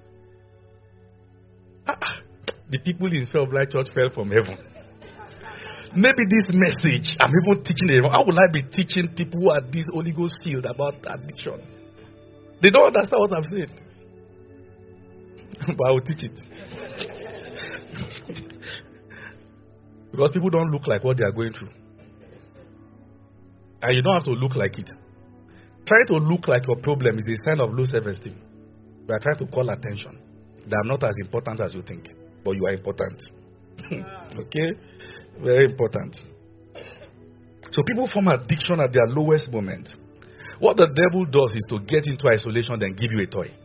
The people in Self Light Church fell from heaven. Maybe this message, I'm even teaching them. How will I be teaching people who are this Holy Ghost filled about addiction? They don't understand what I'm saying. But I will teach it. Because people don't look like what they are going through. And you don't have to look like it. Trying to look like your problem is a sign of low self-esteem. You are trying to call attention. That I'm not as important as you think. But you are important. Okay? Very important. So people form addiction at their lowest moment. What the devil does is to get into isolation and give you a toy.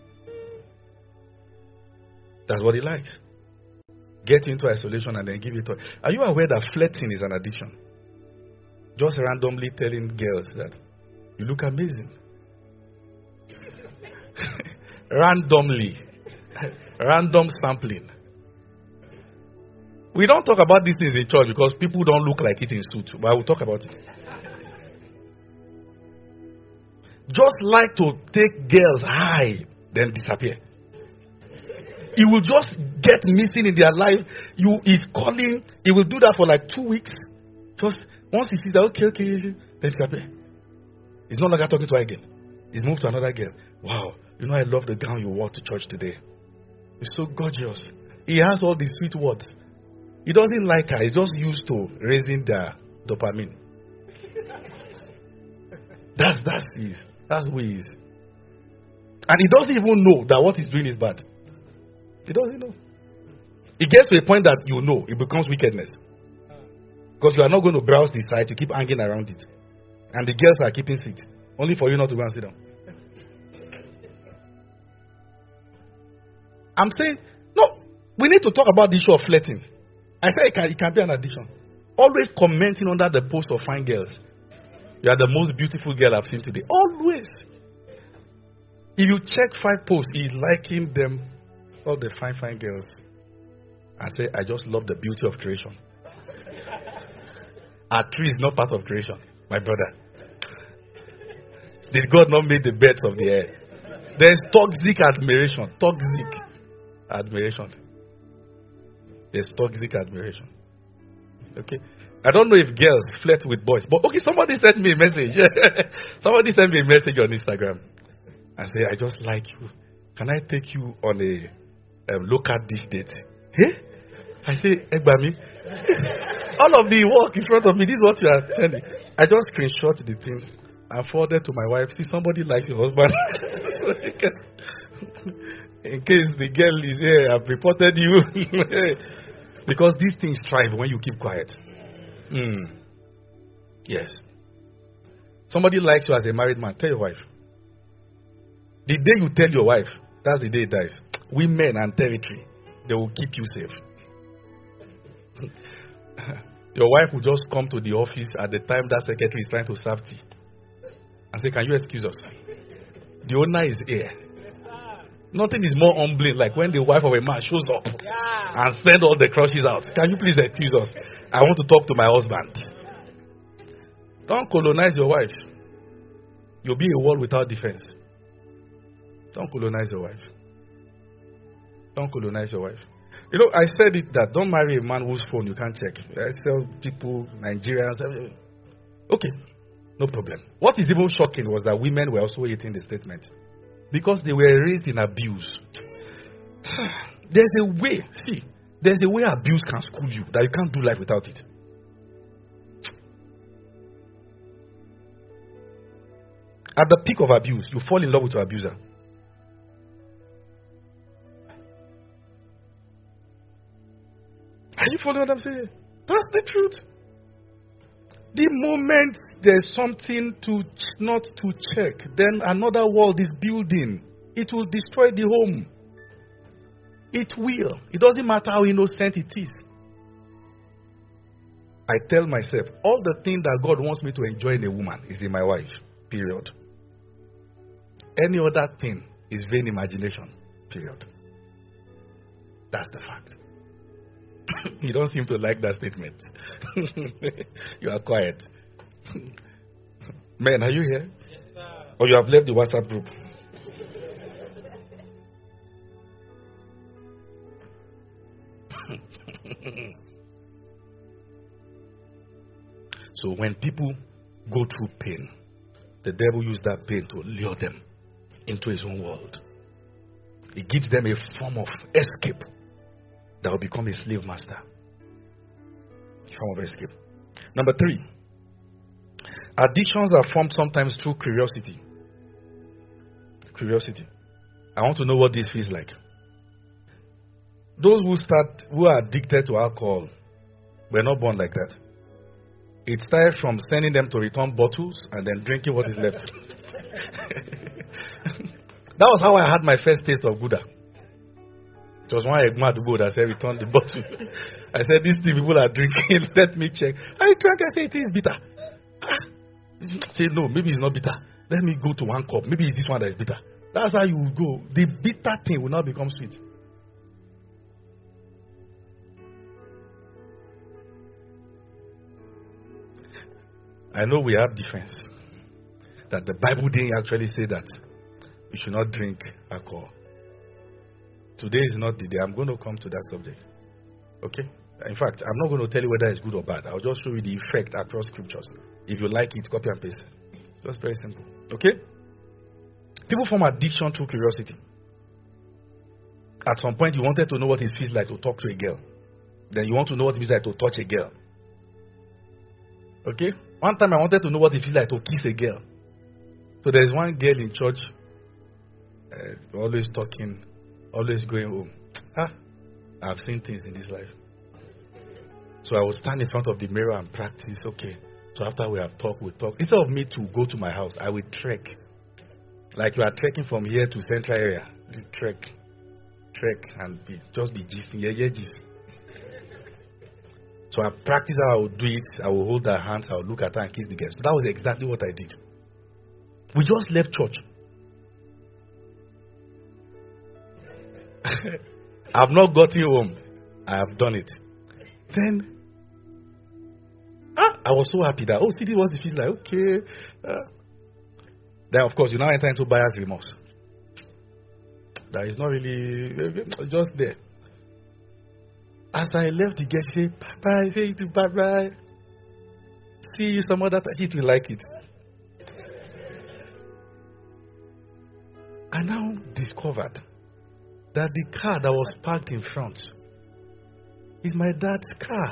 That's what he likes. Get into isolation and then give you a toy. Are you aware that flirting is an addiction? Just randomly telling girls that you look amazing. Randomly. Random sampling. We don't talk about these things in church because people don't look like it in suit. But I will talk about it. Just like to take girls high, then disappear. He will just get missing in their life. He's calling. He will do that for like 2 weeks. Just once he sees that, okay, then disappear. He's no longer talking to her again. He's moved to another girl. Wow, you know I love the gown you wore to church today. It's so gorgeous. He has all these sweet words. He doesn't like her. He's just used to raising the dopamine. That's who he is. And he doesn't even know that what he's doing is bad. He doesn't know. It gets to a point that you know, it becomes wickedness. Because you are not going to browse the site, you keep hanging around it. And the girls are keeping seat. Only for you not to go and sit down. I'm saying, no, we need to talk about the issue of flirting. I said it can be an addiction. Always commenting under the post of fine girls. You are the most beautiful girl I've seen today. Always. If you check 5 posts, he's liking them, all the fine girls. And say, I just love the beauty of creation. A tree is not part of creation, my brother. Did God not make the birds of the air? There's toxic admiration. Toxic admiration. There's toxic admiration. Okay? I don't know if girls flirt with boys, but okay, somebody sent me a message. Somebody sent me a message on Instagram and said, I just like you. Can I take you on a local dish date? Hey? I say, Egbami. All of the work in front of me, this is what you are sending. I just screenshot the thing and forwarded to my wife. See, somebody likes your husband. In case the girl is here, I've reported you. Because these things thrive when you keep quiet. Yes. Somebody likes you as a married man. Tell your wife. The day you tell your wife, that's the day it dies. Women and territory, they will keep you safe. Your wife will just come to the office at the time that secretary is trying to serve tea and say, can you excuse us? The owner is here. Nothing is more humbling like when the wife of a man shows up and send all the crushes out. Can you please excuse us? I want to talk to my husband. Don't colonize your wife. You'll be a wall without defense. Don't colonize your wife. Don't colonize your wife. You know, I said it that don't marry a man whose phone you can't check. I tell people, Nigerians. Okay, no problem. What is even shocking was that women were also hating the statement. Because they were raised in abuse. There's a way abuse can school you that you can't do life without it. At the peak of abuse, you fall in love with your abuser. you following what I'm saying? That's the truth. The moment there's something not to check, then another world is building. It will destroy the home. It will. It doesn't matter how innocent it is. I tell myself, all the things that God wants me to enjoy in a woman is in my wife. Period. Any other thing is vain imagination. Period. That's the fact. You don't seem to like that statement. You are quiet. Men, are you here? Yes, sir. Or you have left the WhatsApp group? So when people go through pain, the devil uses that pain to lure them into his own world. It gives them a form of escape that will become a slave master. Form of escape. Number 3. Addictions are formed sometimes through curiosity. Curiosity. I want to know what this feels like. Those who are addicted to alcohol were not born like that. It started from sending them to return bottles and then drinking what is left. That was how I had my first taste of Gouda. It was one Egma Dubo that said, return the bottle. I said, these two people are drinking. Let me check. I drank. I said, it is bitter. Say, no, maybe it's not bitter. Let me go to one cup. Maybe it's this one that is bitter. That's how you will go. The bitter thing will now become sweet. I know we have defense. That the Bible didn't actually say that we should not drink alcohol. Today is not the day. I'm going to come to that subject. Okay? In fact, I'm not going to tell you whether it's good or bad. I'll just show you the effect across scriptures. If you like it, copy and paste. Just very simple. Okay? People form addiction through curiosity. At some point, you wanted to know what it feels like to talk to a girl. Then you want to know what it feels like to touch a girl. Okay? One time I wanted to know what it feels like to kiss a girl. So there's one girl in church, always talking, always going home. I've seen things in this life. So I would stand in front of the mirror and practice. Okay. So after we have talked, we'll talk. Instead of me to go to my house, I will trek. Like you are trekking from here to central area. You trek and just be gisting. Yeah, gist. So I practice how I would do it. I will hold her hands. I will look at her and kiss the girl. So that was exactly what I did. We just left church. I've not gotten home. I have done it. Then, I was so happy that, see, this was the feels like, okay. Then, of course, you now enter into buyer's remorse. That is not really just there. As I left the gate, she said, bye-bye, say it to bye-bye. See you some other time. She will like it. I now discovered that the car that was parked in front is my dad's car.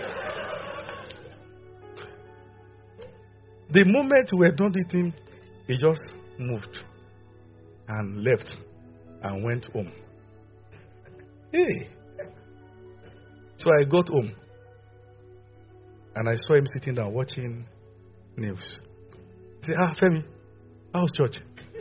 The moment we were done with him, he just moved and left and went home. Hey. So I got home and I saw him sitting down watching news. He said, Femi, how's church?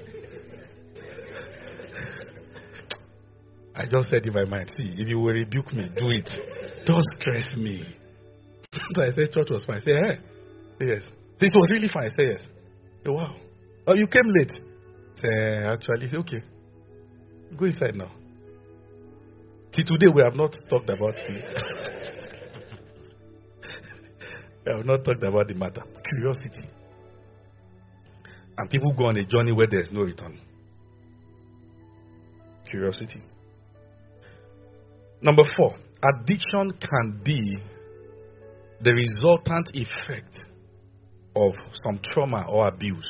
I just said in my mind, see, if you will rebuke me, do it. Don't stress me. So I said, church was fine. I said, hey. Yes. So it was really fine. I said, yes. I said, wow. Oh, you came late. I said, actually, I said, okay. Go inside now. See, today we have not talked about we have not talked about the matter. Curiosity. And people go on a journey where there's no return. Curiosity. Number 4, addiction can be the resultant effect of some trauma or abuse.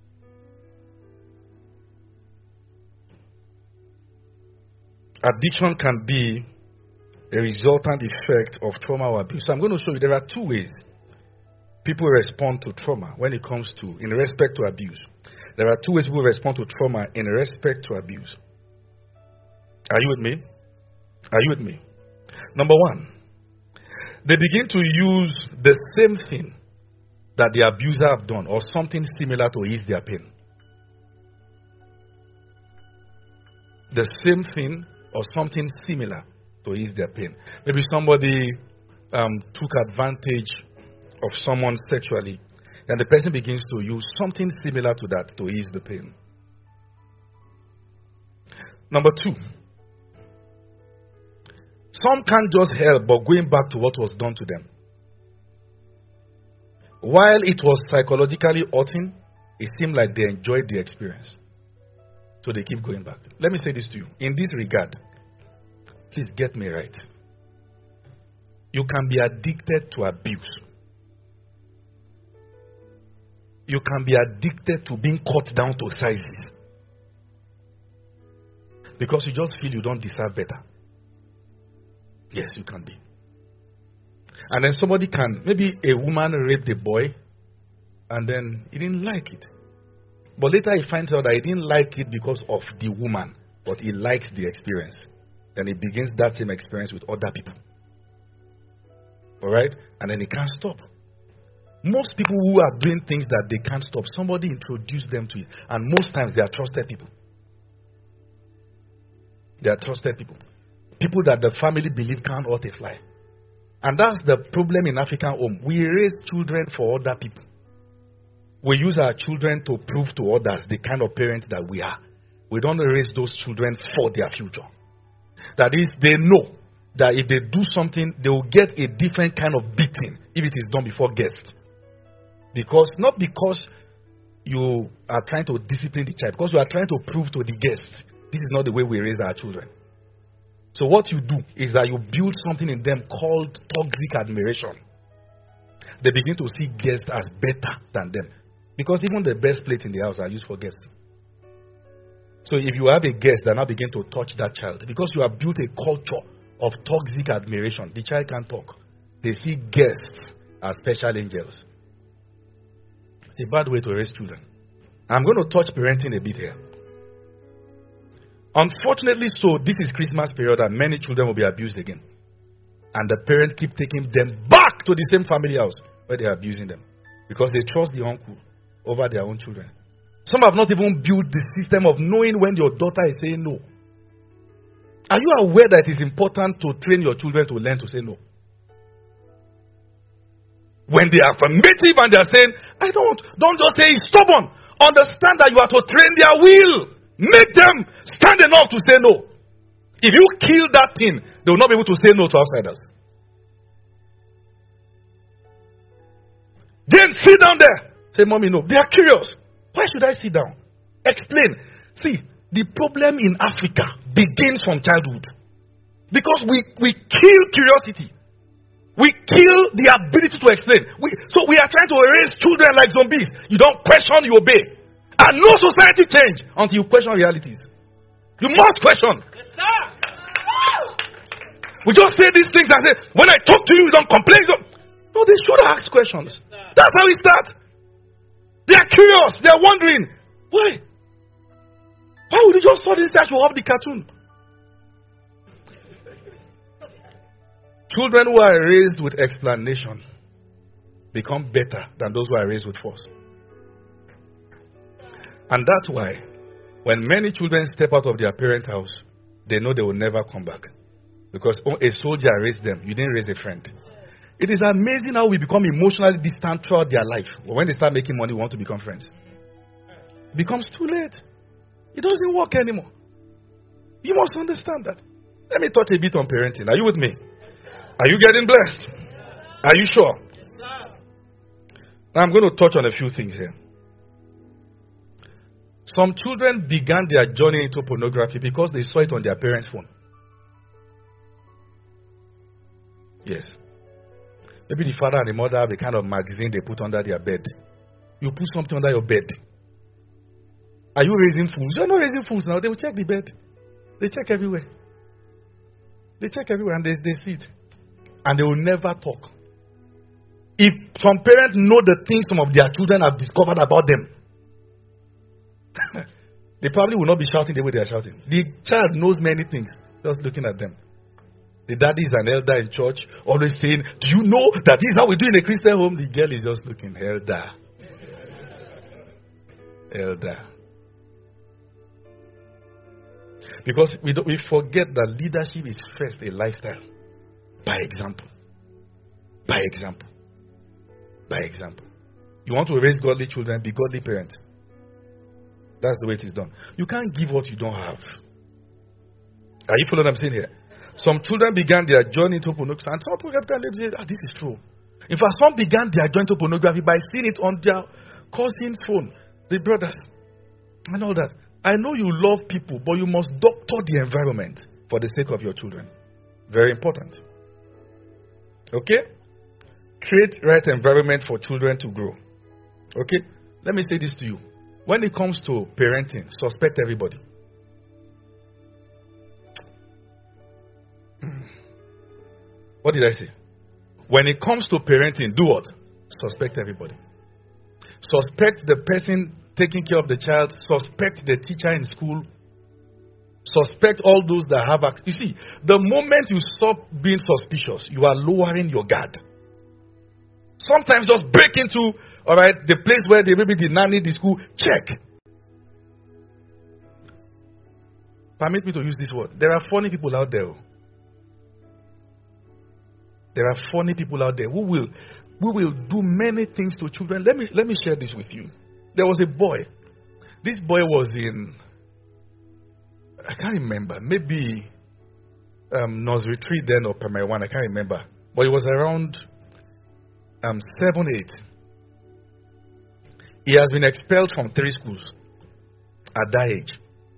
Addiction can be a resultant effect of trauma or abuse. So I'm going to show you there are 2 ways people respond to trauma when it comes to, in respect to abuse. There are 2 ways people respond to trauma in respect to abuse. Are you with me? Are you with me? Number 1, they begin to use the same thing that the abuser have done or something similar to ease their pain. The same thing or something similar to ease their pain. Maybe somebody took advantage of someone sexually, and the person begins to use something similar to that to ease the pain. Number 2, some can't just help but going back to what was done to them. While it was psychologically hurting, it seemed like they enjoyed the experience. So they keep going back. Let me say this to you. In this regard, please get me right. You can be addicted to abuse. You can be addicted to being cut down to sizes. Because you just feel you don't deserve better. Yes, you can be. And then somebody can, maybe a woman raped a boy, and then he didn't like it. But later he finds out that he didn't like it because of the woman, but he likes the experience. Then he begins that same experience with other people. Alright? And then he can't stop. Most people who are doing things that they can't stop, somebody introduced them to it. And most times they are trusted people. They are trusted people. People that the family believe can't hurt a fly. And that's the problem in African home. We raise children for other people. We use our children to prove to others the kind of parent that we are. We don't raise those children for their future. That is, they know that if they do something, they will get a different kind of beating if it is done before guests. Not because you are trying to discipline the child, because you are trying to prove to the guests, this is not the way we raise our children. So what you do is that you build something in them called toxic admiration. They begin to see guests as better than them. Because even the best plates in the house are used for guests. So if you have a guest that now begin to touch that child, because you have built a culture of toxic admiration, the child can't talk. They see guests as special angels. It's a bad way to raise children. I'm going to touch parenting a bit here. Unfortunately, so this is Christmas period and many children will be abused again. And the parents keep taking them back to the same family house where they are abusing them. Because they trust the uncle over their own children. Some have not even built the system of knowing when your daughter is saying no. Are you aware that it is important to train your children to learn to say no? When they are affirmative and they are saying, don't just say it's stubborn. Understand that you are to train their will. Make them stand enough to say no. If you kill that thing, they will not be able to say no to outsiders. Then sit down there. Say, Mommy, no. They are curious. Why should I sit down? Explain. See, the problem in Africa begins from childhood. Because we kill curiosity. We kill the ability to explain. So we are trying to raise children like zombies. You don't question, you obey. And no society change until you question realities. You must question. Yes, sir. We just say these things and say, when I talk to you, you don't complain. No, they should ask questions. That's how we start. They are curious. They are wondering, why? Why would you just saw this guy show up the cartoon? Children who are raised with explanation become better than those who are raised with force. And that's why when many children step out of their parent house, they know they will never come back. Because a soldier raised them. You didn't raise a friend. It is amazing how we become emotionally distant throughout their life. But when they start making money, we want to become friends. It becomes too late. It doesn't work anymore. You must understand that. Let me touch a bit on parenting. Are you with me? Are you getting blessed? Are you sure? Now I'm going to touch on a few things here. Some children began their journey into pornography because they saw it on their parents' phone. Yes. Maybe the father and the mother have a kind of magazine they put under their bed. You put something under your bed. Are you raising fools? You're not raising fools now. They will check the bed. They check everywhere. They check everywhere and they see it. And they will never talk. If some parents know the things some of their children have discovered about them, they probably will not be shouting the way they are shouting. The child knows many things just looking at them. The daddy is an elder in church, always saying, do you know that this is how we do in a Christian home? The girl is just looking, elder. Elder. Because we forget that leadership is first a lifestyle. By example. By example. By example. You want to raise godly children, be godly parent. That's the way it is done. You can't give what you don't have. Are you following what I'm saying here? Some children began their journey to pornography, and some people can say, this is true. In fact, some began their journey to pornography by seeing it on their cousin's phone, the brothers, and all that. I know you love people, but you must doctor the environment for the sake of your children. Very important. Okay? Create right environment for children to grow. Okay? Let me say this to you. When it comes to parenting, suspect everybody. What did I say? When it comes to parenting, do what? Suspect everybody. Suspect the person taking care of the child. Suspect the teacher in school. Suspect all those that have access. You see, the moment you stop being suspicious, you are lowering your guard. Sometimes just break into, all right, the place where they maybe did not need the school. Check. Permit me to use this word. There are funny people out there. There are funny people out there who will do many things to children. Let me share this with you. There was a boy. This boy was in, I can't remember, maybe nursery 3 then or primary 1, I can't remember. But it was around 7, 8. He has been expelled from 3 schools at that age.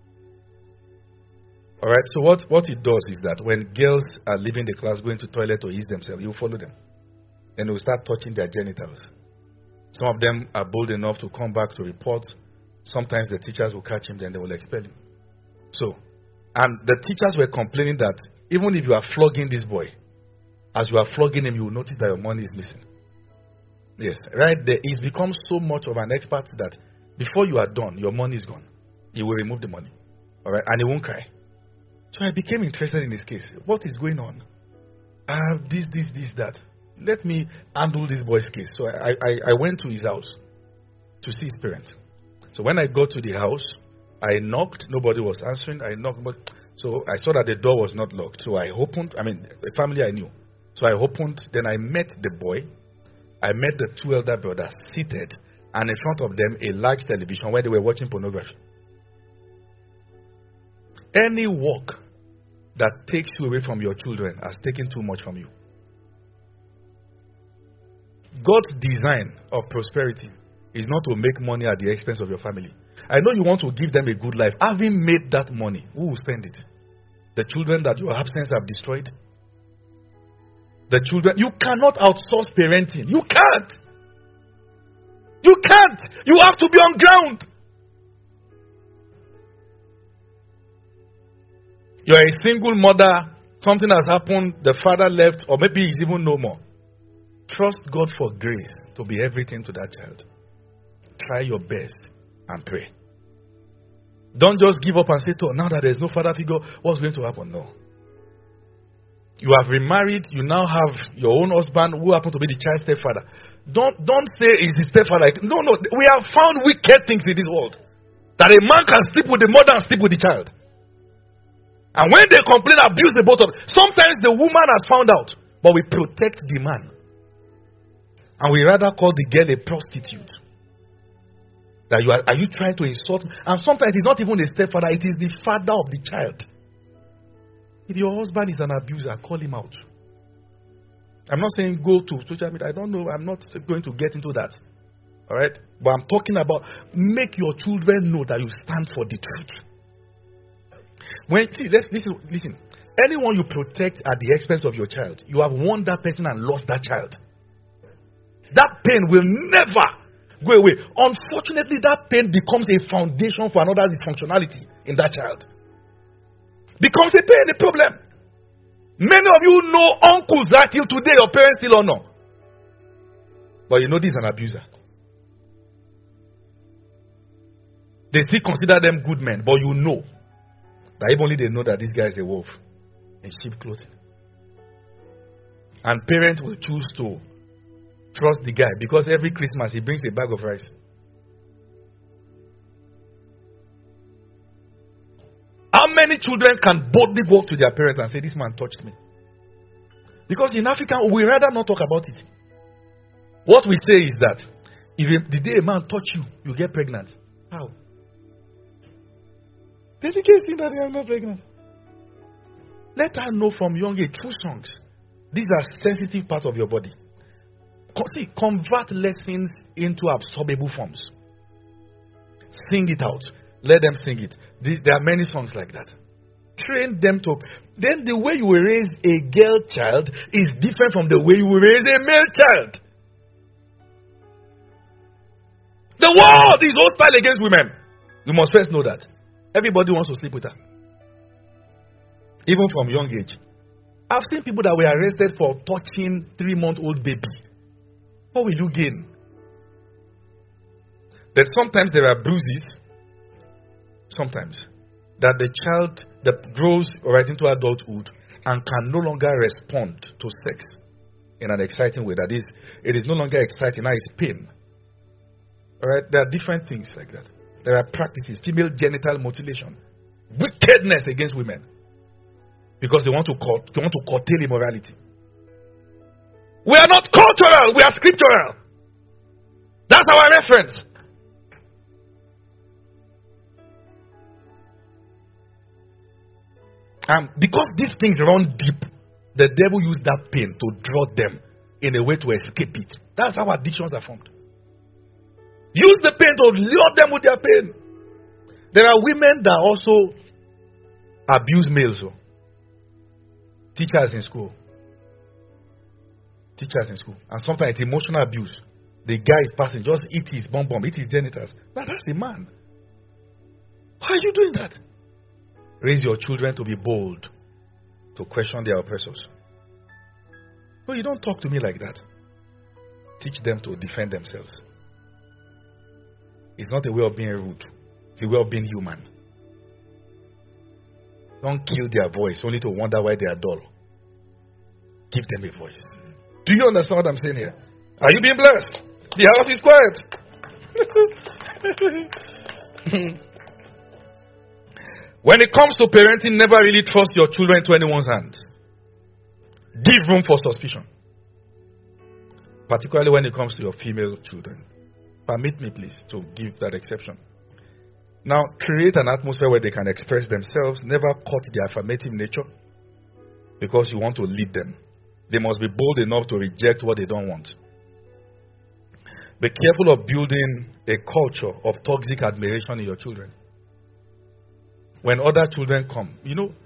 Alright, so what he does is that when girls are leaving the class, going to the toilet or ease themselves, he will follow them. Then he will start touching their genitals. Some of them are bold enough to come back to report. Sometimes the teachers will catch him, then they will expel him. So, and the teachers were complaining that even if you are flogging this boy, as you are flogging him, you will notice that your money is missing. Yes, right there. He's become so much of an expert that before you are done, your money is gone. He will remove the money. Alright, and he won't cry. So I became interested in this case. What is going on? I have this, that. Let me handle this boy's case. So I went to his house to see his parents. So when I got to the house, I knocked. Nobody was answering. I knocked. So I saw that the door was not locked. So I opened. The family I knew. So I opened. Then I met the boy. I met the 2 elder brothers seated. And in front of them, a large television where they were watching pornography. Any work that takes you away from your children has taken too much from you. God's design of prosperity is not to make money at the expense of your family. I know you want to give them a good life. Having made that money, who will spend it? The children that your absence have destroyed? The children. You cannot outsource parenting. You can't. You can't. You have to be on ground. You are a single mother, something has happened, the father left, or maybe he's even no more. Trust God for grace to be everything to that child. Try your best and pray. Don't just give up and say, now that there's no father figure, what's going to happen? No. You have remarried, you now have your own husband who happens to be the child's stepfather. Don't say it's the stepfather. No, we have found wicked things in this world. That a man can sleep with the mother and sleep with the child. And when they complain, abuse the both of them. Sometimes the woman has found out, but we protect the man. And we rather call the girl a prostitute. That are you trying to insult me? And sometimes it's not even the stepfather, it is the father of the child. If your husband is an abuser, call him out. I'm not saying go to social media. I don't know. I'm not going to get into that. Alright? But I'm talking about make your children know that you stand for the truth. Listen. Anyone you protect at the expense of your child, you have won that person and lost that child. That pain will never go away. Unfortunately, that pain becomes a foundation for another dysfunctionality in that child. Becomes a pain, a problem. Many of you know uncles that till today your parents still honor. But you know this is an abuser. They still consider them good men, but you know that even only they know that this guy is a wolf in sheep clothing. And parents will choose to trust the guy because every Christmas he brings a bag of rice. How many children can boldly walk to their parents and say, this man touched me? Because in Africa, we rather not talk about it. What we say is that if the day a man touch you, you get pregnant. How? There's a case in that they are not pregnant. Let her know from young age through songs. These are sensitive parts of your body. See, convert lessons into absorbable forms. Sing it out. Let them sing it. There are many songs like that. Train them to. Then the way you will raise a girl child is different from the way you will raise a male child. The world is hostile against women. You must first know that. Everybody wants to sleep with her. Even from young age. I've seen people that were arrested for touching 3-month-old baby. What will you gain? That sometimes there are bruises. Sometimes. That the child that grows right into adulthood and can no longer respond to sex in an exciting way. That is, it is no longer exciting. Now it's pain. Alright? There are different things like that. There are practices. Female genital mutilation. Wickedness against women. Because they want to curtail immorality. We are not cultural, we are scriptural. That's our reference. Because these things run deep, the devil used that pain to draw them in a way to escape it. That's how addictions are formed. Use the pain to lure them with their pain. There are women that also abuse males. Teachers in school. And sometimes it's emotional abuse. The guy is passing, just eat his bum, eat his genitals. Now that's the man. Why are you doing that? Raise your children to be bold, to question their oppressors. No, you don't talk to me like that. Teach them to defend themselves. It's not a way of being rude. It's a way of being human. Don't kill their voice only to wonder why they are dull. Give them a voice. Do you understand what I'm saying here? Are you being blessed? The house is quiet. When it comes to parenting, never really trust your children into anyone's hands. Give room for suspicion. Particularly when it comes to your female children. Permit me, please, to give that exception. Now, create an atmosphere where they can express themselves. Never cut their affirmative nature because you want to lead them. They must be bold enough to reject what they don't want. Be careful of building a culture of toxic admiration in your children. When other children come,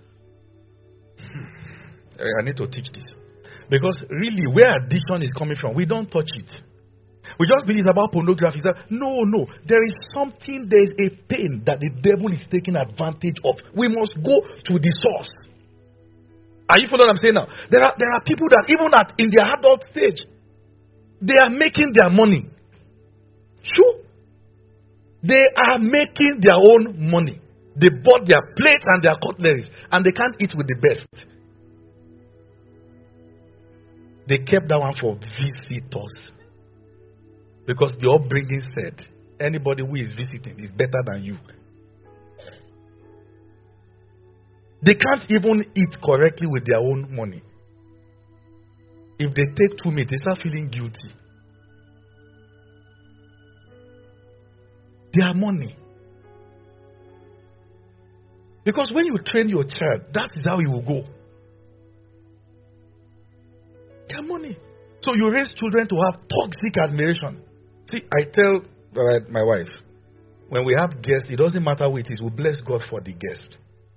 I need to teach this. Because really, where addiction is coming from, we don't touch it. We just believe it's about pornography. No. There is something, there is a pain that the devil is taking advantage of. We must go to the source. Are you following what I'm saying now? There are people that even in their adult stage, they are making their money. Sure. They are making their own money. They bought their plates and their cutleries and they can't eat with the best. They kept that one for visitors. Because the upbringing said, anybody who is visiting is better than you. They can't even eat correctly with their own money. If they take 2 meat, they start feeling guilty. Their money. Because when you train your child, that is how he will go. Their money. So you raise children to have toxic admiration. See, I tell my wife, when we have guests, it doesn't matter who it is, we bless God for the guest.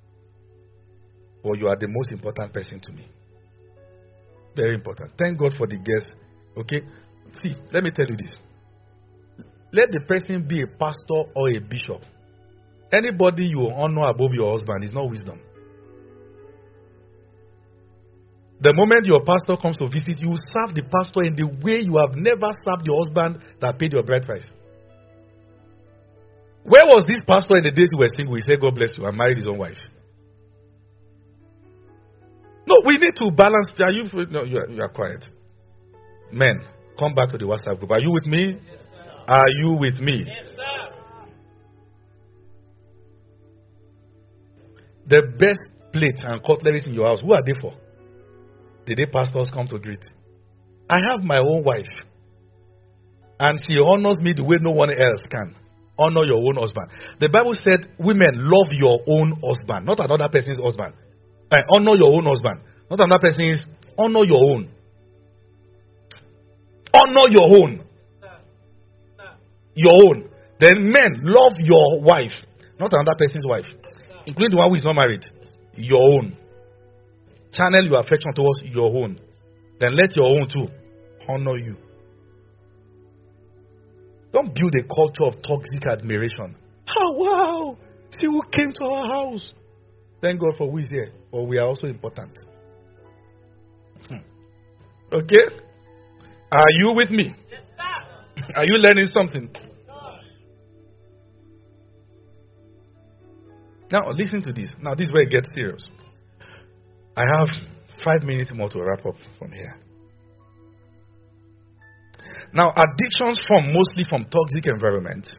Or you are the most important person to me. Very important. Thank God for the guest. Okay? See, let me tell you this. Let the person be a pastor or a bishop. Anybody you honor above your husband is not wisdom. The moment your pastor comes to visit, you serve the pastor in the way you have never served your husband that paid your bride price. Where was this pastor in the days you were single? He said, God bless you, and married his own wife. No, we need to balance. Are you? No, you are quiet. Men, come back to the WhatsApp group. Are you with me? Are you with me? Yes, sir. The best plates and cutleries in your house, who are they for? The day pastors come to greet. I have my own wife, and she honors me the way no one else can. Honor your own husband. The Bible said, women, love your own husband, not another person's husband. Honor your own husband, not another person's. Honor your own. Honor your own. Your own. Then men, love your wife, not another person's wife, including the one who is not married. Your own. Channel your affection towards your own. Then let your own too honor you. Don't build a culture of toxic admiration. Oh, wow. See who came to our house. Thank God for who is here. But we are also important. Okay? Are you with me? Yes, sir. Are you learning something? Now, listen to this. Now, this is where it gets serious. I have 5 minutes more to wrap up from here. Now, addictions form mostly from toxic environments.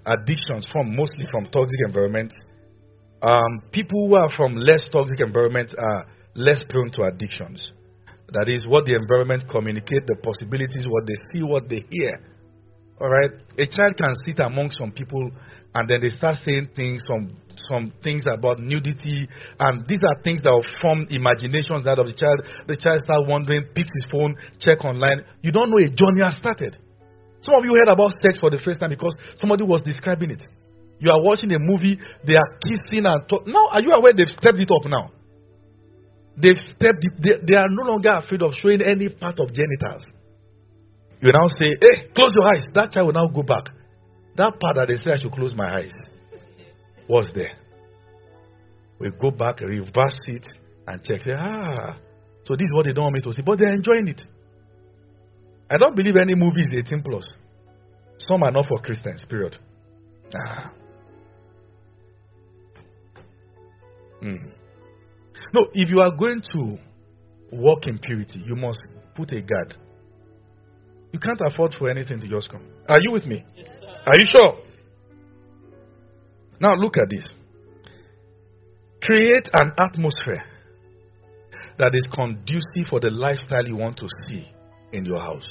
People who are from less toxic environments are less prone to addictions. That is what the environment communicates, the possibilities, what they see, what they hear. All right? A child can sit among some people and then they start saying things, some things about nudity, and these are things that will form imaginations that of the child. The child starts wondering, picks his phone, check online. You don't know a journey has started. Some of you heard about sex for the first time because somebody was describing it. You are watching a movie, they are kissing and now, are you aware they've stepped it up now? They've stepped it. They are no longer afraid of showing any part of genitals. You now say, hey, close your eyes. That child will now go back. That part that they say I should close my eyes was there. We go back, reverse it, and check. Say, so this is what they don't want me to see. But they're enjoying it. I don't believe any movie is 18 plus. Some are not for Christians, period. No, if you are going to walk in purity, you must put a guard. You can't afford for anything to just come. Are you with me? Yes, are you sure? Now look at this. Create an atmosphere that is conducive for the lifestyle you want to see in your house.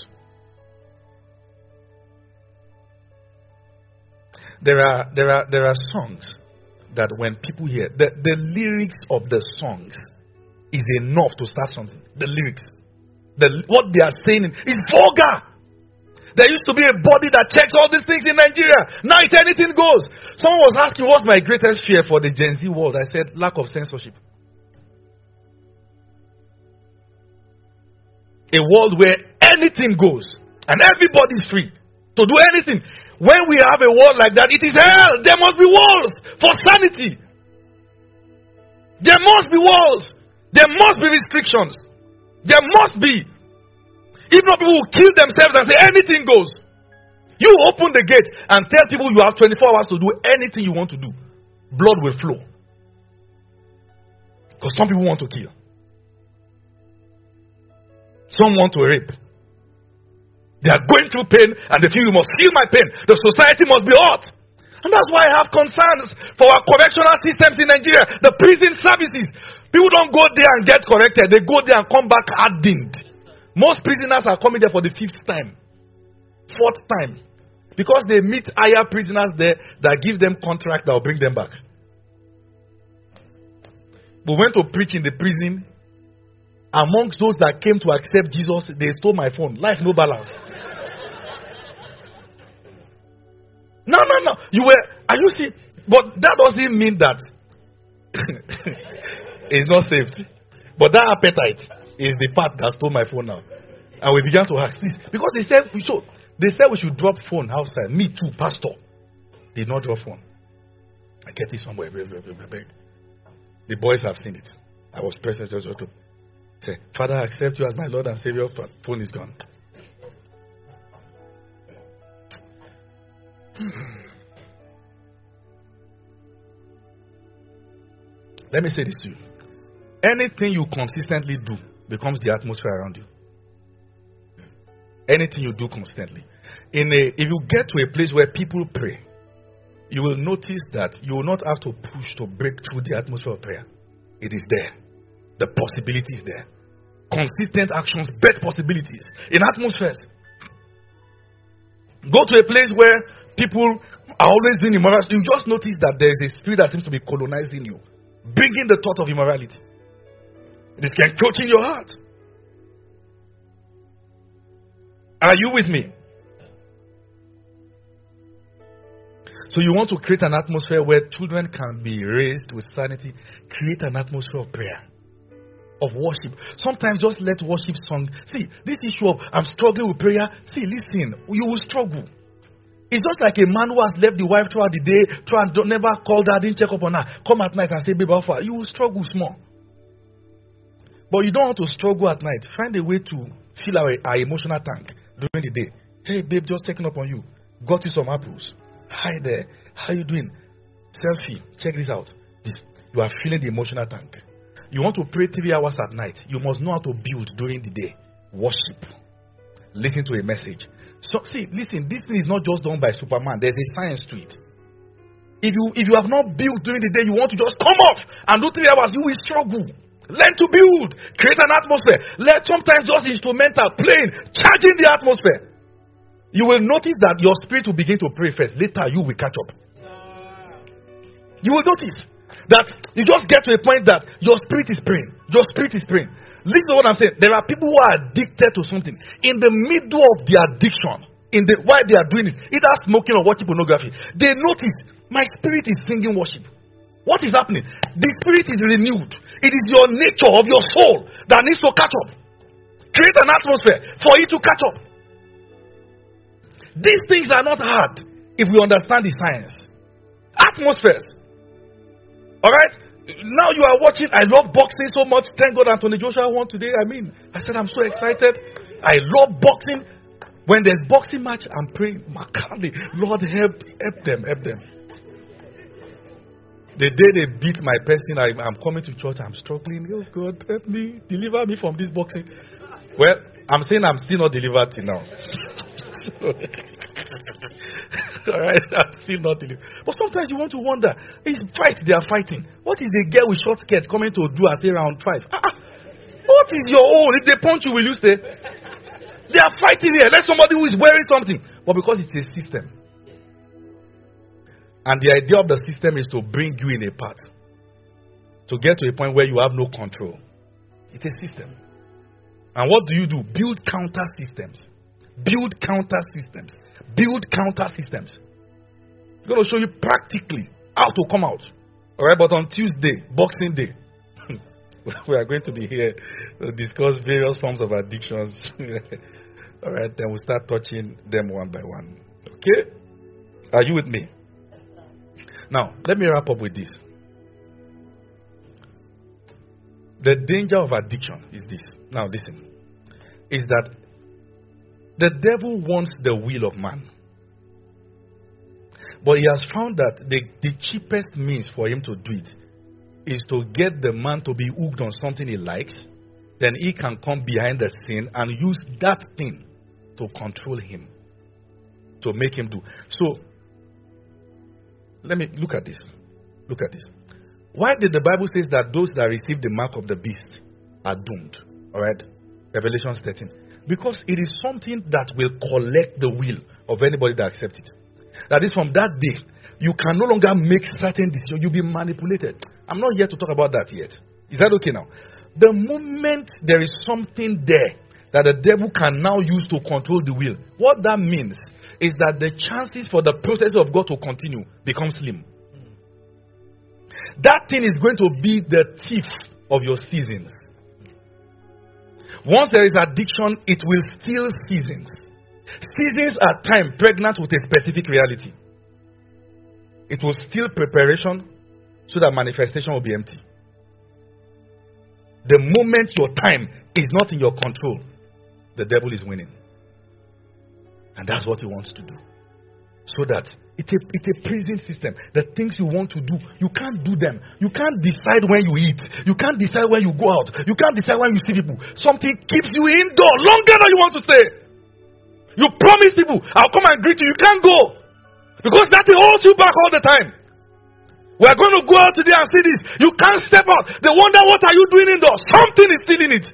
There are songs that when people hear, the lyrics of the songs is enough to start something. The lyrics. What they are saying is vulgar. There used to be a body that checks all these things in Nigeria. Now it's anything goes. Someone was asking, what's my greatest fear for the Gen Z world? I said, lack of censorship. A world where anything goes and everybody's free to do anything. When we have a world like that, it is hell. There must be walls for sanity. There must be walls. There must be restrictions. There must be. If not, people will kill themselves and say anything goes. You open the gate and tell people you have 24 hours to do anything you want to do. Blood will flow. Because some people want to kill. Some want to rape. They are going through pain and they feel you must feel my pain. The society must be hot. And that's why I have concerns for our correctional systems in Nigeria. The prison services. People don't go there and get corrected. They go there and come back hardened. Most prisoners are coming there for the 5th time. 4th time. Because they meet higher prisoners there that give them contract that will bring them back. We went to preach in the prison. Amongst those that came to accept Jesus, they stole my phone. Life no balance. No. Are you see? But that doesn't mean that it's not saved. But that appetite is the part that stole my phone now. And we began to ask this. Because they said we should drop phone outside. Me too, pastor. Did not drop phone. I get it somewhere. The boys have seen it. I was present just to say, Father, I accept you as my Lord and Savior. Phone is gone. Let me say this to you. Anything you consistently do becomes the atmosphere around you. Anything you do constantly. If you get to a place where people pray, you will notice that you will not have to push to break through the atmosphere of prayer. It is there. The possibility is there. Consistent actions bet possibilities in atmospheres. Go to a place where people are always doing immorality. You just notice that there is a spirit that seems to be colonizing you, bringing the thought of immorality. It is encroaching your heart. Are you with me? So you want to create an atmosphere where children can be raised with sanity. Create an atmosphere of prayer, of worship. Sometimes just let worship song. See, this issue of I'm struggling with prayer. See, listen, you will struggle. It's just like a man who has left the wife throughout the day, never called her, didn't check up on her. Come at night and say, babe, how far? You will struggle small. But you don't want to struggle at night. Find a way to fill our emotional tank during the day. Hey, babe, just checking up on you. Got you some apples. Hi there. How you doing? Selfie. Check this out. You are filling the emotional tank. You want to pray 3 hours at night. You must know how to build during the day. Worship. Listen to a message. So, see, listen, this thing is not just done by Superman. There's a science to it. If you have not built during the day, you want to just come off and do 3 hours, you will struggle. Learn to build. Create an atmosphere. Sometimes just instrumental, playing, charging the atmosphere. You will notice that your spirit will begin to pray first. Later, you will catch up. You will notice that you just get to a point that your spirit is praying. Your spirit is praying. Listen to what I'm saying. There are people who are addicted to something. In the middle of their addiction, while they are doing it, either smoking or watching pornography, they notice, my spirit is singing worship. What is happening? The spirit is renewed. It is your nature of your soul that needs to catch up. Create an atmosphere for it to catch up. These things are not hard if we understand the science. Atmospheres. Alright? Now you are watching. I love boxing so much. Thank God Anthony Joshua won today. I said I'm so excited. I love boxing. When there's boxing match, I'm praying, Makali, Lord help them. The day they beat my person, I'm coming to church, I'm struggling. Oh God, help me, deliver me from this boxing. Well, I'm saying I'm still not delivered till now. Alright, I'm still not delivered. But sometimes you want to wonder, it's fight they are fighting. What is a girl with short skirt coming to do at around 5? What is your own? If they punch you, will you stay? They are fighting here. Let somebody who is wearing something. But because it's a system. And the idea of the system is to bring you in a path. To get to a point where you have no control. It's a system. And what do? Build counter systems. Build counter systems. Build counter systems. I'm going to show you practically how to come out. Alright, but on Tuesday, Boxing Day, we are going to be here to discuss various forms of addictions. Alright, then we'll start touching them one by one. Okay? Are you with me? Now, let me wrap up with this. The danger of addiction is this. Now, listen. Is that the devil wants the will of man. But he has found that the cheapest means for him to do it is to get the man to be hooked on something he likes. Then he can come behind the scene and use that thing to control him. To make him do. So, let me look at this. Look at this. Why did the Bible say that those that receive the mark of the beast are doomed? Alright? Revelation 13. Because it is something that will collect the will of anybody that accepts it. That is, from that day, you can no longer make certain decisions. You'll be manipulated. I'm not here to talk about that yet. Is that okay now? The moment there is something there that the devil can now use to control the will, what that means is that the chances for the process of God to continue become slim. That thing is going to be the thief of your seasons. Once there is addiction, it will steal seasons. Seasons are time pregnant with a specific reality. It will steal preparation so that manifestation will be empty. The moment your time is not in your control, the devil is winning. And that's what he wants to do. So that it's a prison system. The things you want to do, you can't do them. You can't decide when you eat. You can't decide when you go out. You can't decide when you see people. Something keeps you indoor longer than you want to stay. You promise people, I'll come and greet you. You can't go. Because that holds you back all the time. We are going to go out today and see this. You can't step out. They wonder, what are you doing indoors? Something is still in it.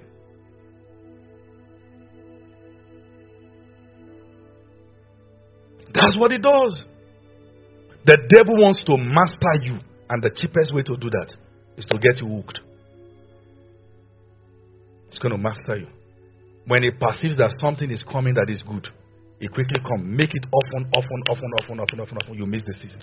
That's what it does. The devil wants to master you, and the cheapest way to do that is to get you hooked. It's going to master you. When it perceives that something is coming that is good, it quickly comes. Make it often. You miss the season.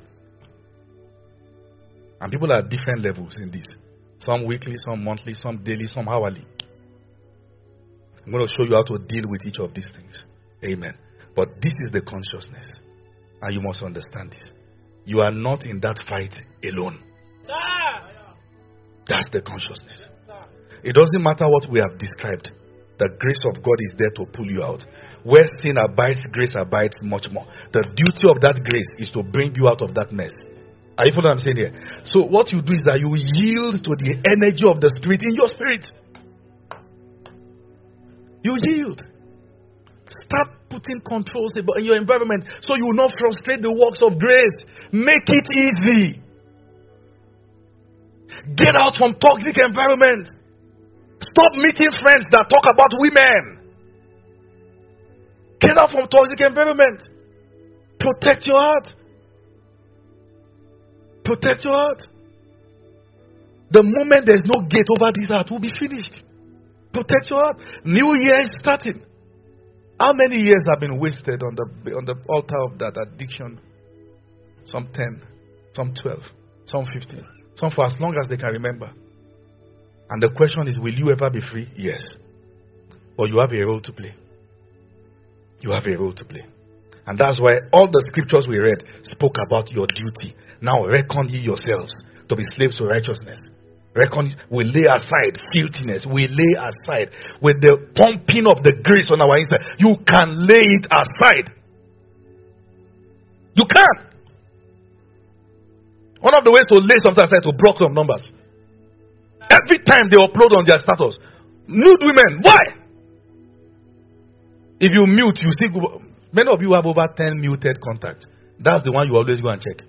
And people are at different levels in this. Some weekly, some monthly, some daily, some hourly. I'm going to show you how to deal with each of these things. Amen. But this is the consciousness. And you must understand this. You are not in that fight alone. That's the consciousness. It doesn't matter what we have described. The grace of God is there to pull you out. Where sin abides, grace abides much more. The duty of that grace is to bring you out of that mess. Are you following what I'm saying here? So what you do is that you yield to the energy of the Spirit in your spirit. You yield. Start putting controls in your environment so you will not frustrate the works of grace. Make it easy. Get out from toxic environments. Stop meeting friends that talk about women. Get out from toxic environment. Protect your heart. Protect your heart. The moment there's no gate over this heart, we'll be finished. Protect your heart. New year is starting. How many years have been wasted on the altar of that addiction? Some 10, some 12, some 15, some for as long as they can remember. And the question is, will you ever be free? Yes. But you have a role to play. You have a role to play. And that's why all the scriptures we read spoke about your duty. Now reckon ye yourselves to be slaves to righteousness. Reckon, we lay aside filthiness. We lay aside with the pumping of the grace on our inside. You can lay it aside. You can. One of the ways to lay something aside to block some numbers. Every time they upload on their status, nude women. Why? If you mute, you see, many of you have over 10 muted contacts. That's the one you always go and check.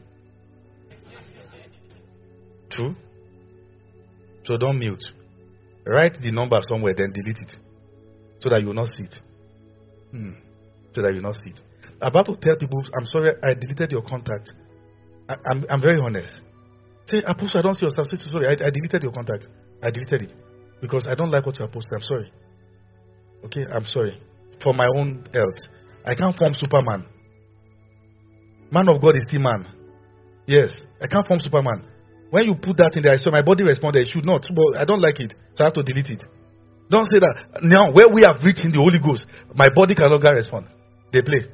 True? So don't mute. Write the number somewhere, then delete it. So that you will not see it. So that you will not see it. I'm about to tell people, I'm sorry, I deleted your contact. I'm very honest. Say, Apostle, I don't see your stuff. Say, sorry, I deleted your contact. I deleted it. Because I don't like what you are posting. I'm sorry. Okay, I'm sorry. For my own health. I can't form Superman. Man of God is still man. Yes, I can't form Superman. When you put that in there, I saw my body responded. It should not. But I don't like it. So I have to delete it. Don't say that. Now, where we have reached in the Holy Ghost, my body can no longer respond. They play.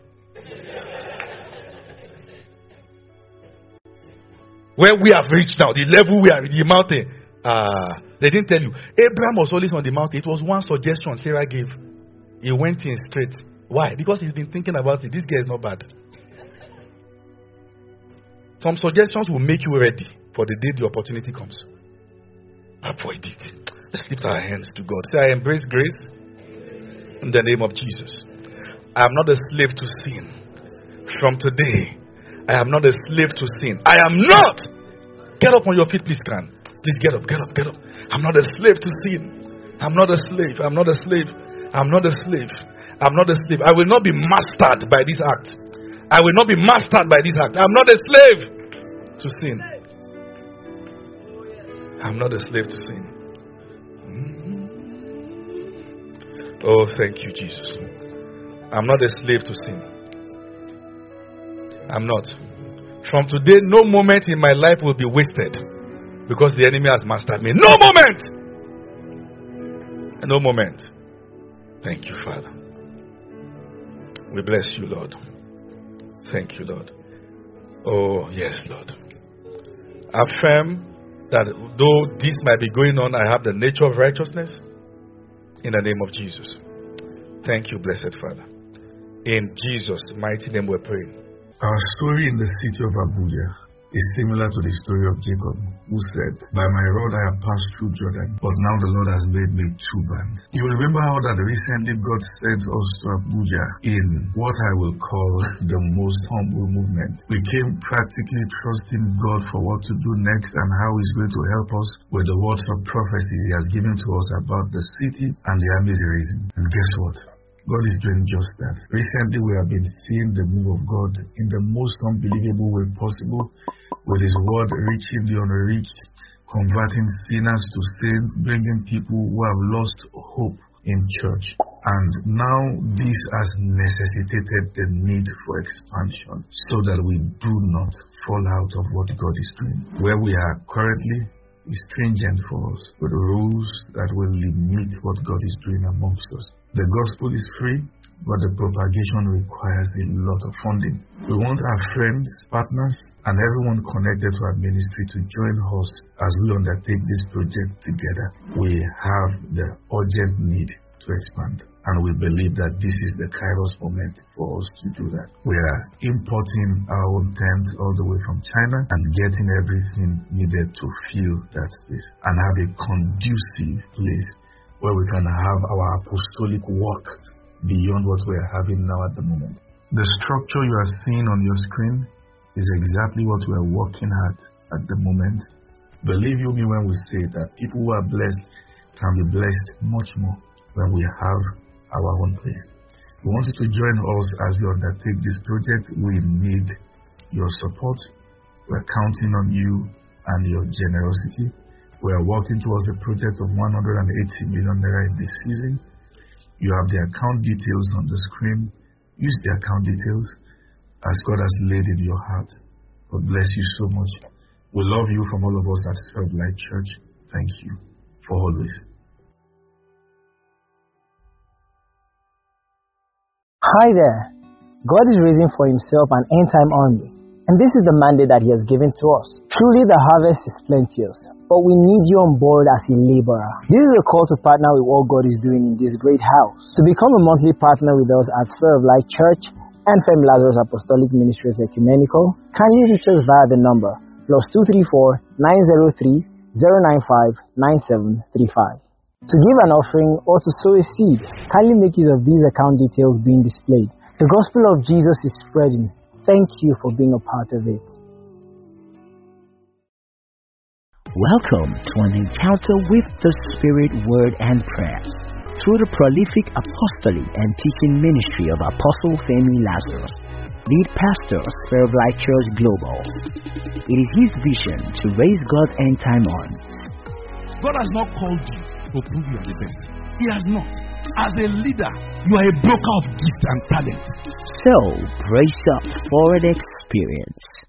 Where we have reached now, the level we are in the mountain. They didn't tell you. Abraham was always on the mountain. It was one suggestion Sarah gave. He went in straight. Why? Because he's been thinking about it. This guy is not bad. Some suggestions will make you ready for the day the opportunity comes. Avoid it. Let's lift our hands to God. Say, I embrace grace in the name of Jesus. I am not a slave to sin. From today, I am not a slave to sin. I am not. Get up on your feet, please, can. Please get up, get up, get up. I'm not a slave to sin. I'm not a slave. I'm not a slave. I'm not a slave. I'm not a slave. I will not be mastered by this act. I will not be mastered by this act. I'm not a slave to sin. I'm not a slave to sin. Oh, thank you, Jesus. I'm not a slave to sin. I'm not. From today, no moment in my life will be wasted because the enemy has mastered me. No moment! No moment. Thank you, Father. We bless you, Lord. Thank you, Lord. Oh, yes, Lord. Affirm that though this might be going on, I have the nature of righteousness. In the name of Jesus. Thank you, blessed Father. In Jesus' mighty name we're praying. Our story in the city of Abuja is similar to the story of Jacob, who said, "By my rod I have passed through Jordan, but now the Lord has made me two bands." You will remember how that recently God sent us to Abuja in what I will call the most humble movement. We came practically trusting God for what to do next and how He's going to help us with the words of prophecy He has given to us about the city and the armies raising. And guess what? God is doing just that. Recently, we have been seeing the move of God in the most unbelievable way possible, with His word reaching the unreached, converting sinners to saints, bringing people who have lost hope in church. And now this has necessitated the need for expansion so that we do not fall out of what God is doing. Where we are currently is stringent for us, with rules that will limit what God is doing amongst us. The gospel is free, but the propagation requires a lot of funding. We want our friends, partners, and everyone connected to our ministry to join us as we undertake this project together. We have the urgent need to expand, and we believe that this is the Kairos moment for us to do that. We are importing our own tent all the way from China and getting everything needed to fill that space and have a conducive place where we can have our apostolic work beyond what we are having now at the moment. The structure you are seeing on your screen is exactly what we are working at the moment. Believe you me when we say that people who are blessed can be blessed much more when we have our own place. We want you to join us as we undertake this project. We need your support. We're counting on you and your generosity. We are working towards a project of 180 million naira in this season. You have the account details on the screen. Use the account details as God has laid in your heart. God bless you so much. We love you from all of us at Sphere of Light Church. Thank you for always. Hi there. God is raising for Himself an end-time army, and this is the mandate that He has given to us. Truly the harvest is plenteous, but we need you on board as a laborer. This is a call to partner with what God is doing in this great house. To become a monthly partner with us at Sphere of Light Church and Femi Lazarus Apostolic Ministries Ecumenical, kindly reach us via the number +234 903 095 9735. To give an offering or to sow a seed, kindly make use of these account details being displayed. The gospel of Jesus is spreading. Thank you for being a part of it. Welcome to an encounter with the Spirit, Word, and Prayer through the prolific apostolic and teaching ministry of Apostle Femi Lazarus, lead pastor of Sphere of Light Church Global. It is his vision to raise God's end-time armies. God has not called you to prove you are the best. He has not. As a leader, you are a broker of gift and talent. So, brace up for an experience.